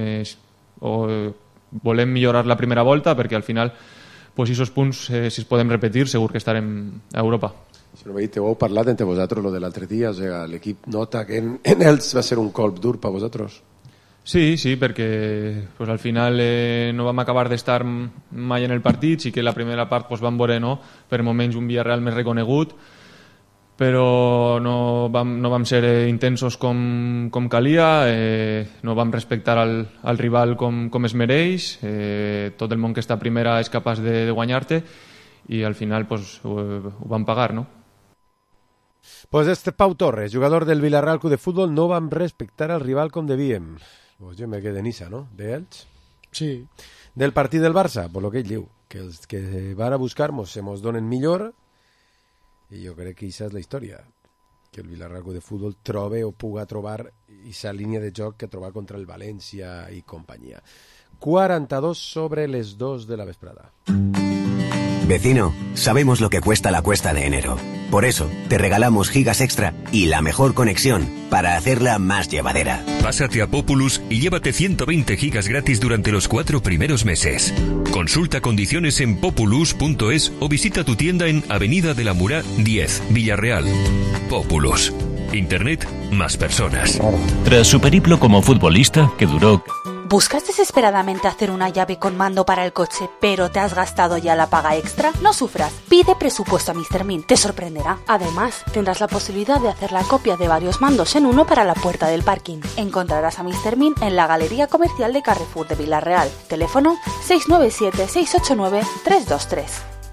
Volem millorar la primera volta perquè al final pues, aquests punts, si es podem repetir, segur que estarem a Europa. Si no veig, heu parlat entre vosaltres lo de l'altre dia, o sigui, l'equip nota que en ells va ser un colp dur per vosaltres. Sí, perquè pues, al final no vam acabar d'estar mai en el partit, sí que la primera part pues, vam veure, no?, per moments un Villarreal més reconegut, però no vam ser intensos com calia, no vam respectar al rival com es mereix, tot el món que està a primera és capaç de guanyar-te i al final pues, ho vam pagar, no? Pues Pau Torres, jugador del Villarreal Club de Fútbol, no vam respectar al rival com devíem. Pues jo me quedé en esa, ¿no? De ells? Sí. Del partit del Barça, pues lo que ell diu, que els que van a buscar-nos se mos donen millor i jo crec que aquesta és la història, que el Villarreal Club de Fútbol trobe o puga trobar aquesta línia de joc que trobar contra el València i companyia. 42 sobre les 2 de la vesprada. Vecino, sabemos lo que cuesta la cuesta de enero. Por eso, te regalamos gigas extra y la mejor conexión para hacerla más llevadera. Pásate a Populus y llévate 120 gigas gratis durante los 4 primeros meses. Consulta condiciones en populus.es o visita tu tienda en Avenida de la Murá 10, Villarreal. Populus. Internet más personas. Tras su periplo como futbolista, que duró ¿Buscas desesperadamente hacer una llave con mando para el coche, pero te has gastado ya la paga extra? No sufras, pide presupuesto a Mr. Mint, te sorprenderá. Además, tendrás la posibilidad de hacer la copia de varios mandos en uno para la puerta del parking. Encontrarás a Mr. Mint en la Galería Comercial de Carrefour de Vila-real. Teléfono 697-689-323.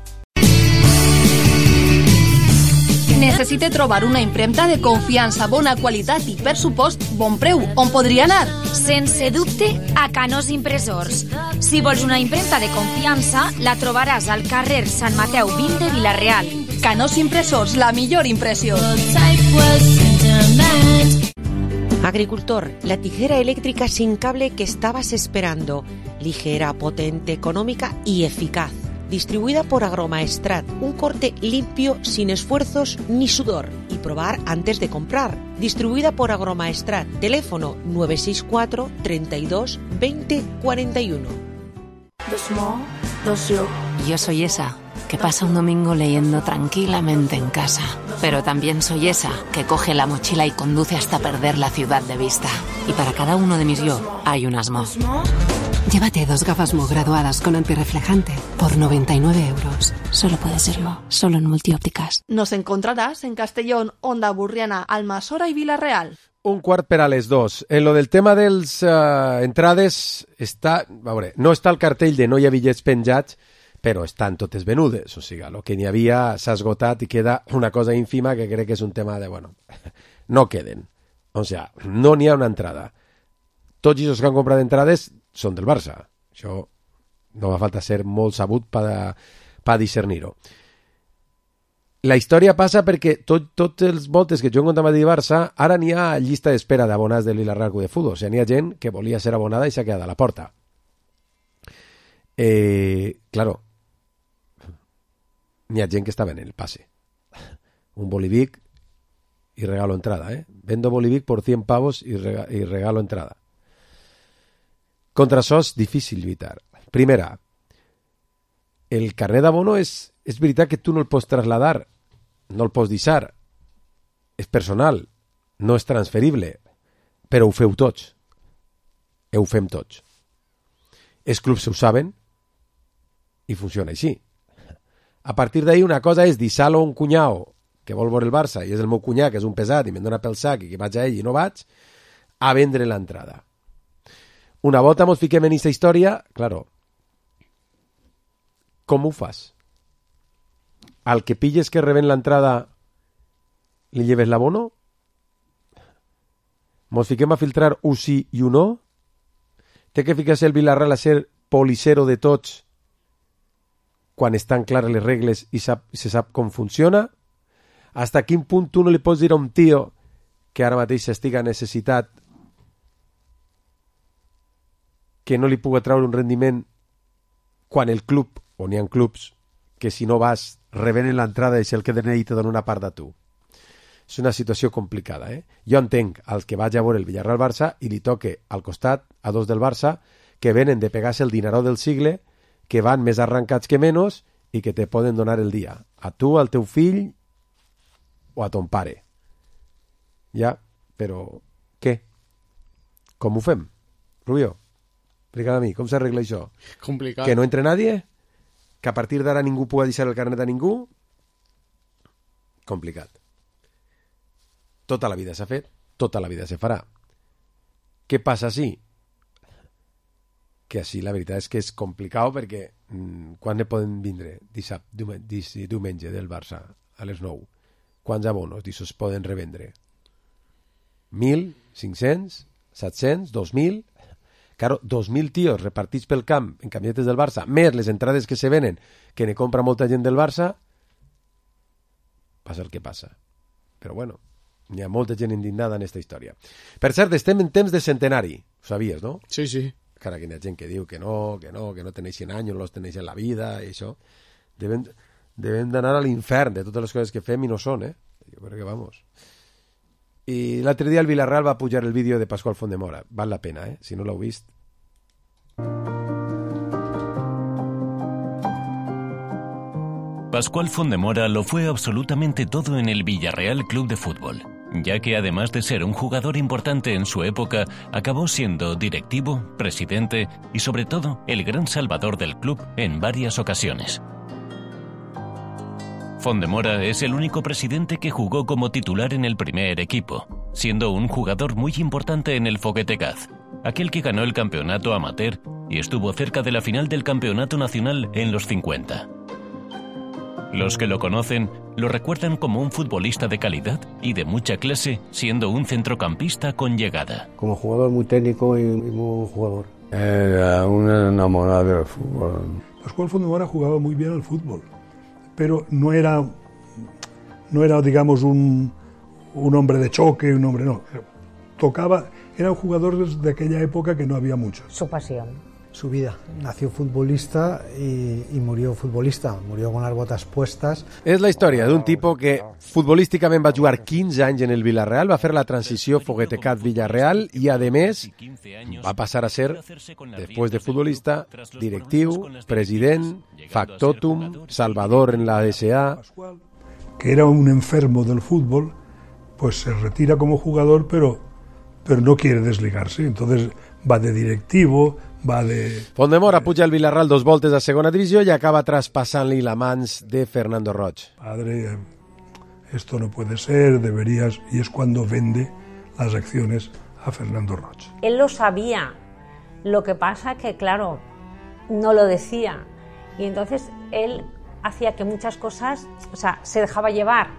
Necessite trobar una impremta de confiança, bona qualitat i, per supost, bon preu. On podria anar? Sense dubte, a Canós Impressors. Si vols una impremta de confiança, la trobaràs al carrer Sant Mateu 20 de Vila-real. Canós Impressors, la millor impressió. Agricultor, la tijera eléctrica sin cable que estabas esperando. Ligera, potente, económica y eficaz. Distribuida por Agromaestrat, un corte limpio, sin esfuerzos ni sudor. Y probar antes de comprar. Distribuida por Agromaestrat, teléfono 964 32 20 41. Yo soy esa que pasa un domingo leyendo tranquilamente en casa. Pero también soy esa que coge la mochila y conduce hasta perder la ciudad de vista. Y para cada uno de mis yo hay un Asmo. Llévate 2 gafas Mo graduadas con antirreflejante por 99 euros. Solo puede ser Mo, solo en Multiópticas. Nos encontrarás en Castellón, Onda Burriana, Almassora i Vila-real. 1:45. En lo del tema dels entrades, a veure, no està el cartell de no hi ha bitllets penjats, però estan totes venudes. O sigui, el que n'hi havia s'ha esgotat i queda una cosa ínfima que crec que és un tema de, bueno, no queden. O sigui, no n'hi ha una entrada. Tots els que han comprat entrades són del Barça. Això no va falta ser molt sabut per discernir-ho. La història passa perquè tots els voltes que jo he encontrat a Madrid-Barça, ara n'hi ha llista d'espera d'abonats del Vila-real Club de Futbol. O sigui, n'hi ha gent que volia ser abonada i s'ha quedat a la porta. Claro, n'hi ha gent que estava en el pase. Un Bolivic y regalo entrada, Vendo Bolivic por 100 pavos y regalo entrada. Contra això és difícil lluitar. Primera, el carnet d'abono és veritat que tu no el pots trasladar, no el pots deixar, és personal, no és transferible, però ho feu tots. Ho fem tots. Els clubs ho saben i funciona així. A partir d'ahí una cosa és deixar-lo a un cunyau que vol veure el Barça i és el meu cunyà que és un pesat i me'n dona pel sac i que vaig a ell i no vaig, a vendre l'entrada. Una volta ens fiquem en aquesta història, claro, com ho fas? Al que pilles que reben l'entrada li lleves l'abono? Ens fiquem a filtrar un sí i un no? Té que ficar-se el Vila-real a ser policero de tots quan estan clares les regles i se sap com funciona? Hasta quin punt tu no li pots dir a un tio que ara mateix estiga necessitat que no li pugui treure un rendiment quan el club, o n'hi ha clubs, que si no vas revenen l'entrada i si el que d'ell te dona una part de tu. És una situació complicada, Jo entenc als que vaig a veure el Villarreal-Barça i li toque al costat a dos del Barça que venen de pegar-se el dinaró del sigle, que van més arrancats que menys i que te poden donar el dia. A tu, al teu fill o a ton pare. Ja, però què? Com ho fem? Rubio, explica a mi, com s'arregla això? Complicat. Que no entre nadie? Que a partir d'ara ningú pugui deixar el carnet a ningú? Complicat. Tota la vida s'ha fet, tota la vida se farà. Què passa així? Que així la veritat és que és complicat perquè quan ne poden vindre diumenge del Barça a les 9? Quants abonos d'això es poden revendre? 1.000, 500, 700, 2.000? Claro, 2.000 tios repartits pel camp en camisetes del Barça, més les entrades que se venen, que ne compra molta gent del Barça, passa el que passa. Però bueno, hi ha molta gent indignada en aquesta història. Per cert, estem en temps de centenari, ho sabies, no? Sí, sí. Encara que hi ha gent que diu que no tenéis 100 anys, no los tenéis en la vida, i això. Devem d'anar a l'infern de totes les coses que fem i no són, Jo crec que vamos. I l'altre dia el Villarreal va pujar el vídeo de Pascual Fondemora. Val la pena, si no l'heu vist. Pascual Fondemora lo fue absolutamente todo en el Villarreal Club de Fútbol. ya que además de ser un jugador importante en su época, acabó siendo directivo, presidente y sobre todo el gran salvador del club en varias ocasiones. Fondemora es el único presidente que jugó como titular en el primer equipo, siendo un jugador muy importante en el Foguete Caz, aquel que ganó el campeonato amateur y estuvo cerca de la final del campeonato nacional en los 50. Los que lo conocen lo recuerdan como un futbolista de calidad y de mucha clase, siendo un centrocampista con llegada. Como jugador muy técnico y muy buen jugador. Era un enamorado del fútbol. Pascual Fondemora jugaba muy bien al fútbol, pero no era digamos, un hombre de choque, un hombre no. Tocaba, era un jugador de aquella época que no había muchos. Su pasión. Su vida. Nació futbolista y murió futbolista. Murió con las botas puestas. És la història d'un tipus que futbolísticament va jugar 15 anys en el Villarreal, va fer la transició Foguete Caz-Villarreal i, a més, va passar a ser, després de futbolista, directiu, president, factotum, salvador en la SA. Que era un enfermo del fútbol, pues se retira como jugador, pero no quiere desligarse. Entonces va de directivo, va de... Fondemora puja al Villarreal 2 voltes a segona divisió i acaba traspassant-li la mans de Fernando Roig. Padre, esto no puede ser, deberías... Y es cuando vende las acciones a Fernando Roig. Él lo sabía, lo que pasa es que, claro, no lo decía. Y entonces él hacía que muchas cosas, o sea, se dejaba llevar,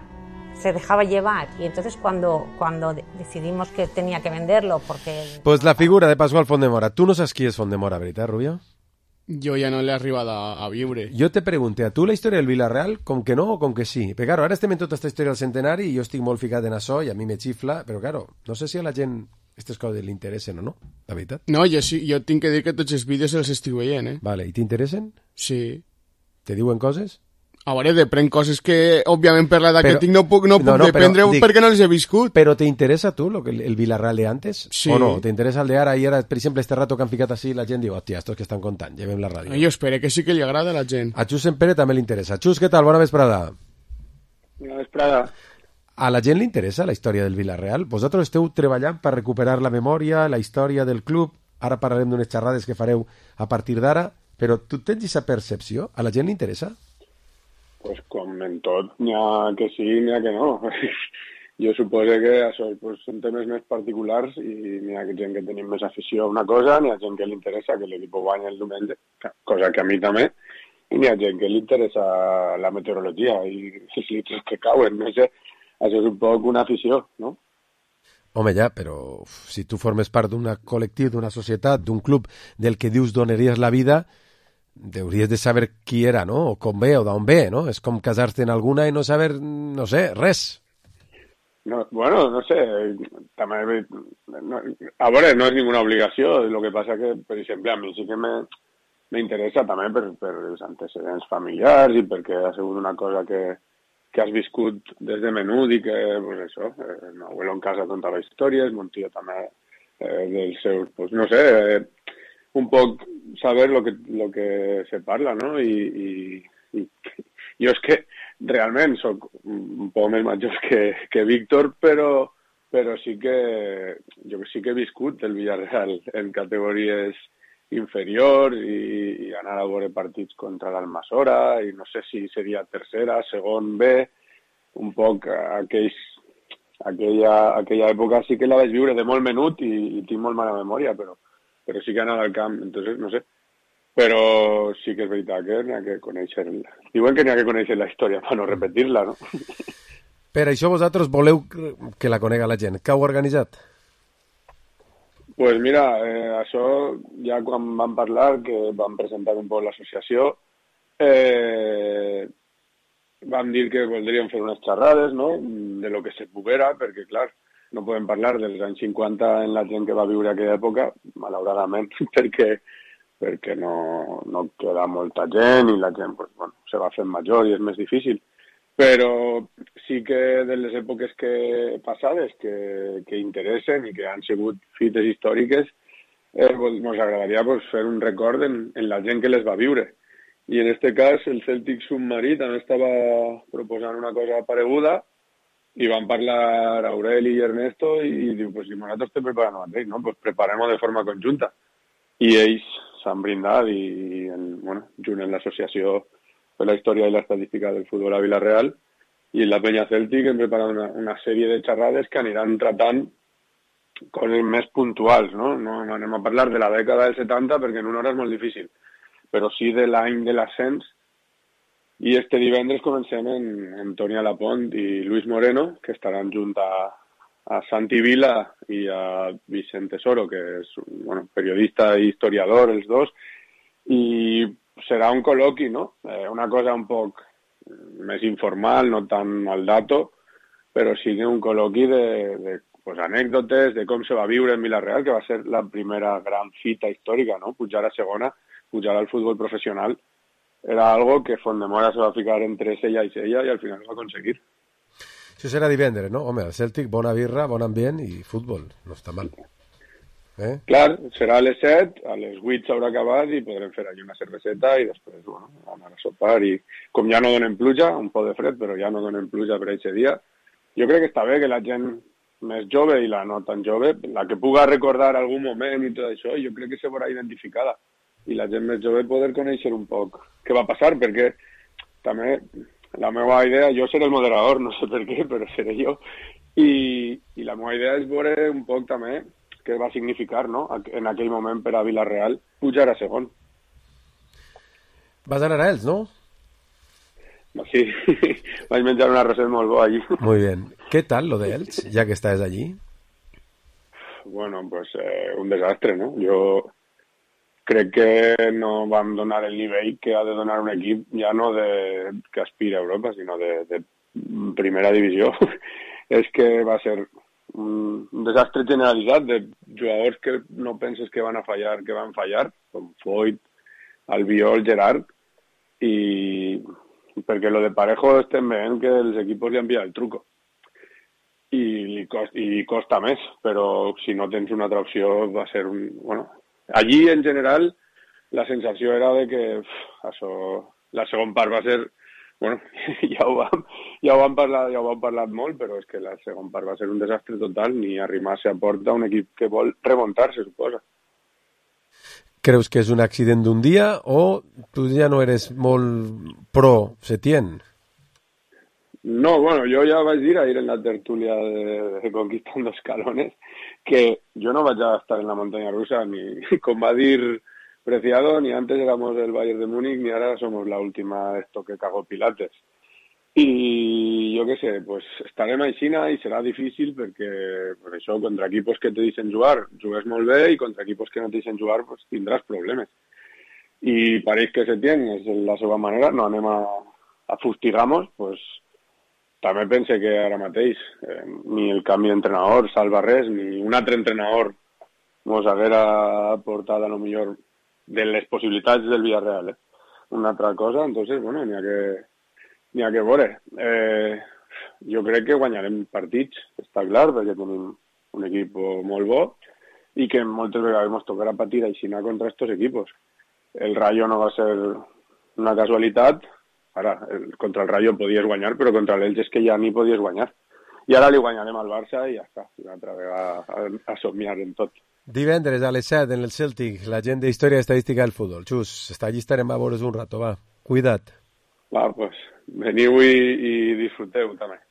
y entonces cuando decidimos que tenía que venderlo porque... Pues la figura de Pascual Fondemora. Tu no saps qui és Fondemora, veritat, Rubio? Jo ja no l'he arribat a viure. Jo te pregunté, a tu la història del Villarreal, com que no o com que sí? Perquè, claro, ara estem en tota aquesta història del centenari i jo estic molt ficat en això i a mi me xifla, però, claro, no sé si a la gent aquestes coses li interessen o no, la veritat. No, jo tinc que dir que tots els vídeos els estic veient, Vale, i t'interessen? Sí. Te diuen coses? A veure, depèn coses que, òbviament, per l'edat que tinc no puc dependre perquè no les he viscut. Però t'interessa tu el Villarreal de antes? Sí. O no? T'interessa el de ara? I ara, per exemple, este rato que han ficat així, la gent diu, hòstia, estos que estan contant, llevem la ràdio. Jo espero que sí que li agrada a la gent. A Xus Sempere també li interessa. Xus, què tal? Bona vesprada. Bona vesprada. A la gent li interessa la història del Villarreal? Vosaltres esteu treballant per recuperar la memòria, la història del club. Ara parlarem d'unes xerrades que fareu a partir d'ara, però tu tens aquesta percepció? A la gent li interessa? Pues com en tot, n'hi ha que sí, n'hi ha que no. Jo suposo que això pues, són temes més particulars i n'hi ha gent que tenim més afició a una cosa, n'hi ha gent que li interessa que l'equip guanyi el diumenge, cosa que a mi també, i n'hi ha gent que li interessa la meteorologia i els litres que cauen, no sé, això és un poc una afició, no? Home, ja, però si tu formes part d'un col·lectiu, d'una societat, d'un club del que dius donaries la vida, hauries de saber qui era, no? O com ve, o d'on ve, no? És com casar-te en alguna i no saber, no sé, res. No, bueno, no sé, també... No, a veure, no és ninguna obligació, el que passa que, per exemple, a mi sí que m'interessa també per els antecedents familiars i perquè ha sigut una cosa que has viscut des de menut i que, pues això, el meu abuelo en casa contava històries, mon tio també dels seus, pues no sé... un poc saber lo que se parla, no? I jo és que realment soc un poc més major que Víctor, però sí que jo sí que he viscut el Villarreal en categories inferiors i anar a veure partits contra l'Almassora i no sé si seria tercera, segon B, un poc aquella època sí que la vaig viure de molt menut i tinc molt mala memòria, però sí que ha anat al camp, entonces no sé. Però sí que és veritat que n'hi ha que conèixer... Diuen que n'hi ha que conèixer la història per no repetir-la, no? Per això vosaltres voleu que la conega la gent. Què heu organitzat? Pues mira, això ja quan vam parlar, que vam presentar un poc l'associació, vam dir que voldríem fer unes xerrades, no?, de lo que se poguera, perquè, clar, no podem parlar dels anys 50 en la gent que va viure aquella època, malauradament, perquè no queda molta gent i la gent pues, bueno, se va fent major i és més difícil. Però sí que de les èpoques passades que interessen i que han sigut fites històriques, ens agradaria pues, fer un record en la gent que les va viure. I en aquest cas el Celtic Submarí també estava proposant una cosa pareguda i van parlar Aureli i Ernesto i diu, pues si nosaltres te preparem el mateix, no? Pues preparem-ho de forma conjunta. I ells s'han brindat i junt en l'associació per la història i l'estadística del futbol a Vila-real i la Penya Cèltic hem preparat una sèrie de xerrades que aniran tratant coses més puntuals, no? No anem a parlar de la dècada del 70 perquè en una hora és molt difícil, però sí de l'any de l'ascens. I este divendres comencem en Toni Alapont i Luis Moreno, que estaran junt a Santi Vila i a Vicent Tesoro, que és periodista i historiador, els dos, i serà un col·loqui, no? Una cosa un poc més informal, no tan al dato, però sí que un col·loqui de anècdotes, de com se va viure en Vila-real, que va ser la primera gran fita històrica, no? Pujar a segona, pujar al futbol professional, era algo que Fondemora se va ficar entre ella i al final ho va aconseguir. Això serà divendres, no? Home, el Cèltic, bona birra, bon ambient i futbol, no està mal. Clar, serà a les 7, a les 8 s'haurà acabat i podrem fer allí una cerveseta i després anar a sopar. I com ja no donen pluja, un poc de fred, però ja no donen pluja per aquest dia, jo crec que està bé que la gent més jove i la no tan jove, la que puga recordar algun moment i tot això, jo crec que se veurà identificada. I la gent més jove poder conèixer un poc què va passar, perquè també la meva idea, jo seré el moderador, no sé per què, però seré jo, i la meva idea és veure un poc també què va significar, no?, en aquell moment per a Vila-real pujar a segon. Vas anar a ells, no? Sí, vaig menjar un arrosset molt bo allí. Muy bien. ¿Qué tal lo de Elx, ya que estás allí? Bueno, pues un desastre, ¿no? Yo crec que no vam donar el nivell que ha de donar un equip ja no que aspira a Europa, sinó de primera divisió. És que va ser un desastre generalitzat de jugadors que no penses que van fallar, com Foyt, Albiol, Gerard, i perquè lo de Parejo estem veient que els equipos li han pillat el truco. I costa més, però si no tens una altra opció va ser allí, en general, la sensació era de que la segona part va ser... ja ho vam parlat molt, però és que la segona part va ser un desastre total, ni arrimar-se a porta un equip que vol remuntar-se, suposa. ¿Creus que és un accident d'un dia o tu ja no eres molt pro Setién? No, jo ja vaig dir ahir en la tertúlia de Conquistando Escalones que jo no vaig a estar en la muntanya rusa ni, com va dir Preciado, ni antes éramos el Bayern de Múnich ni ahora somos la última esto que cagó Pilates. I jo què sé, pues estarem a Xina i serà difícil perquè per això contra equipos que te deixen jugar jugues molt bé i contra equipos que no te deixen jugar pues tindràs problemes. I pareix que Setién és la seva manera, no anem a fustigar-nos, pues també pense que ara mateix ni el canvi d'entrenador salva res, ni un altre entrenador mos haguera portat a lo millor de les possibilitats del Villarreal, una altra cosa, entonces, n'hi ha que veure. Jo crec que guanyarem partits, està clar, perquè tenim un equip molt bo i que moltes vegades ens tocarà patir aixina contra estos equipos. El Rayo no va ser una casualitat, ara, contra el Rayo podies guanyar, però contra l'Elx és que ja ni podies guanyar. I ara li guanyarem al Barça i ja està, una altra vegada a somiar en tot. Divendres a les 7 en el Celtic, la gent d'Història i Estadística del Futbol. Xus, allí estarem a veure's un rato, va. Cuida't. Va, pues, veniu i disfruteu també.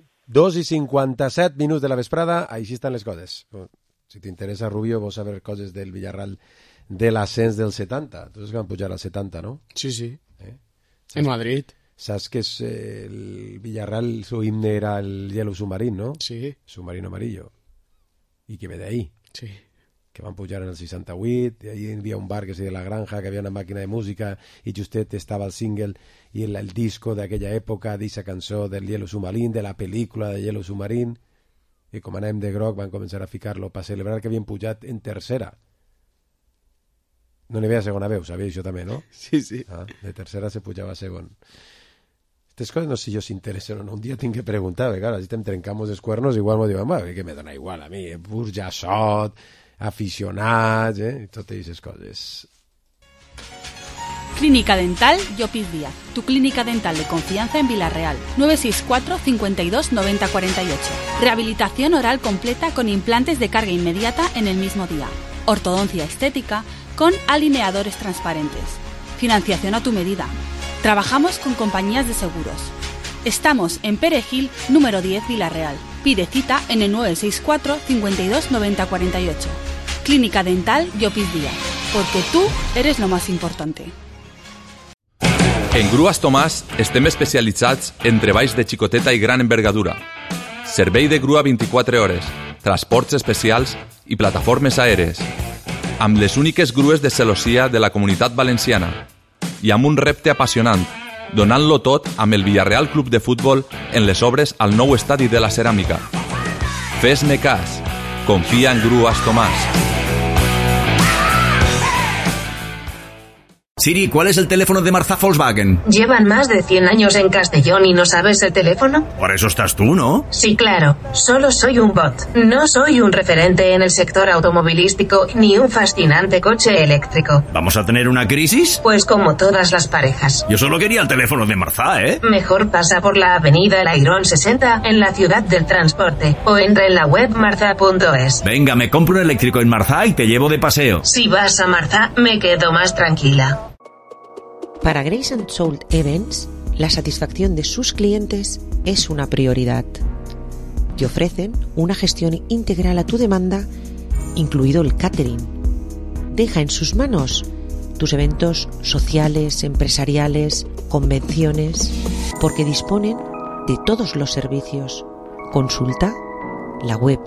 2:57 de la vesprada, així estan les coses. Si t'interessa, Rubio, vols saber coses del Villarreal de l'ascens del 70. Tu saps que van pujar al 70, no? Sí. En Madrid. Saps que el Villarreal, su himne era el Yellow Submarine, ¿no? Sí. Submarino amarillo. Y que ve de ahí. Sí. Que van pujar en el 68, i allí hi havia un bar que es deia La Granja, que havia una màquina de música, i justet estava el single i el disco d'aquella època, d'aquesta cançó del Yellow Submarine, de la pel·lícula de Yellow Submarine, i com anem de groc van començar a ficar-lo per celebrar que havien pujat en tercera. No n'hi havia segona veu, sabia això també, no? Sí. De tercera se pujava a segon. Estas cosas no sé si os interesan o no. Un día tengo que preguntar, claro, si te trencamos els cuernos, igual me diuen, que me dona igual a mi, burjassot, aficionats, i totes aquestes coses. Clínica Dental Llopis Díaz, tu clínica dental de confianza en Villarreal. 964 52 90 48. Rehabilitación oral completa con implantes de carga inmediata en el mismo día. Ortodoncia estética con alineadores transparentes. Financiación a tu medida. Trabajamos con compañías de seguros. Estamos en Perejil, número 10, Villarreal. Pide cita en el 964 52 90 48. Clínica Dental Llopis Díaz, porque tú eres lo más importante. En Grues Tomàs estem especialitzats en treballs de xicoteta i gran envergadura. Servei de grua 24 hores, transports especials i plataformes aèries. Amb les úniques grues de celossia de la Comunitat Valenciana. I amb un repte apassionant, donant-lo tot amb el Villarreal Club de Futbol en les obres al nou estadi de la Ceràmica. Fes-me cas. Confia en Grues Tomàs. Siri, ¿cuál es el teléfono de Marzá Volkswagen? ¿Llevan más de 100 años en Castellón y no sabes el teléfono? Por eso estás tú, ¿no? Sí, claro. Solo soy un bot. No soy un referente en el sector automovilístico ni un fascinante coche eléctrico. ¿Vamos a tener una crisis? Pues como todas las parejas. Yo solo quería el teléfono de Marzá, ¿eh? Mejor pasa por la avenida El Airón 60 en la ciudad del transporte o entra en la web marza.es. Venga, me compro un eléctrico en Marzá y te llevo de paseo. Si vas a Marzá, me quedo más tranquila. Para Grace & Soul Events, la satisfacción de sus clientes es una prioridad. Te ofrecen una gestión integral a tu demanda, incluido el catering. Deja en sus manos tus eventos sociales, empresariales, convenciones, porque disponen de todos los servicios. Consulta la web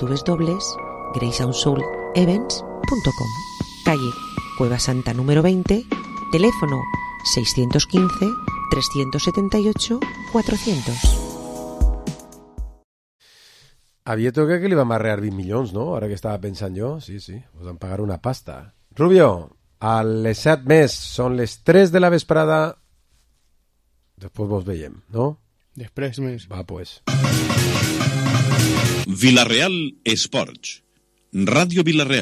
www.graceandsoulevents.com. Calle Cueva Santa número 20, teléfono 615 378 400. Havia tocat que li vam arrear 20 milions, no? Ara que estava pensant jo. Sí, sí, us van pagar una pasta. Rubio, a les 7 més, són les 3 de la vesprada. Després vos veiem, no? Després més. Va, pues. Villarreal Esports. Ràdio Villarreal.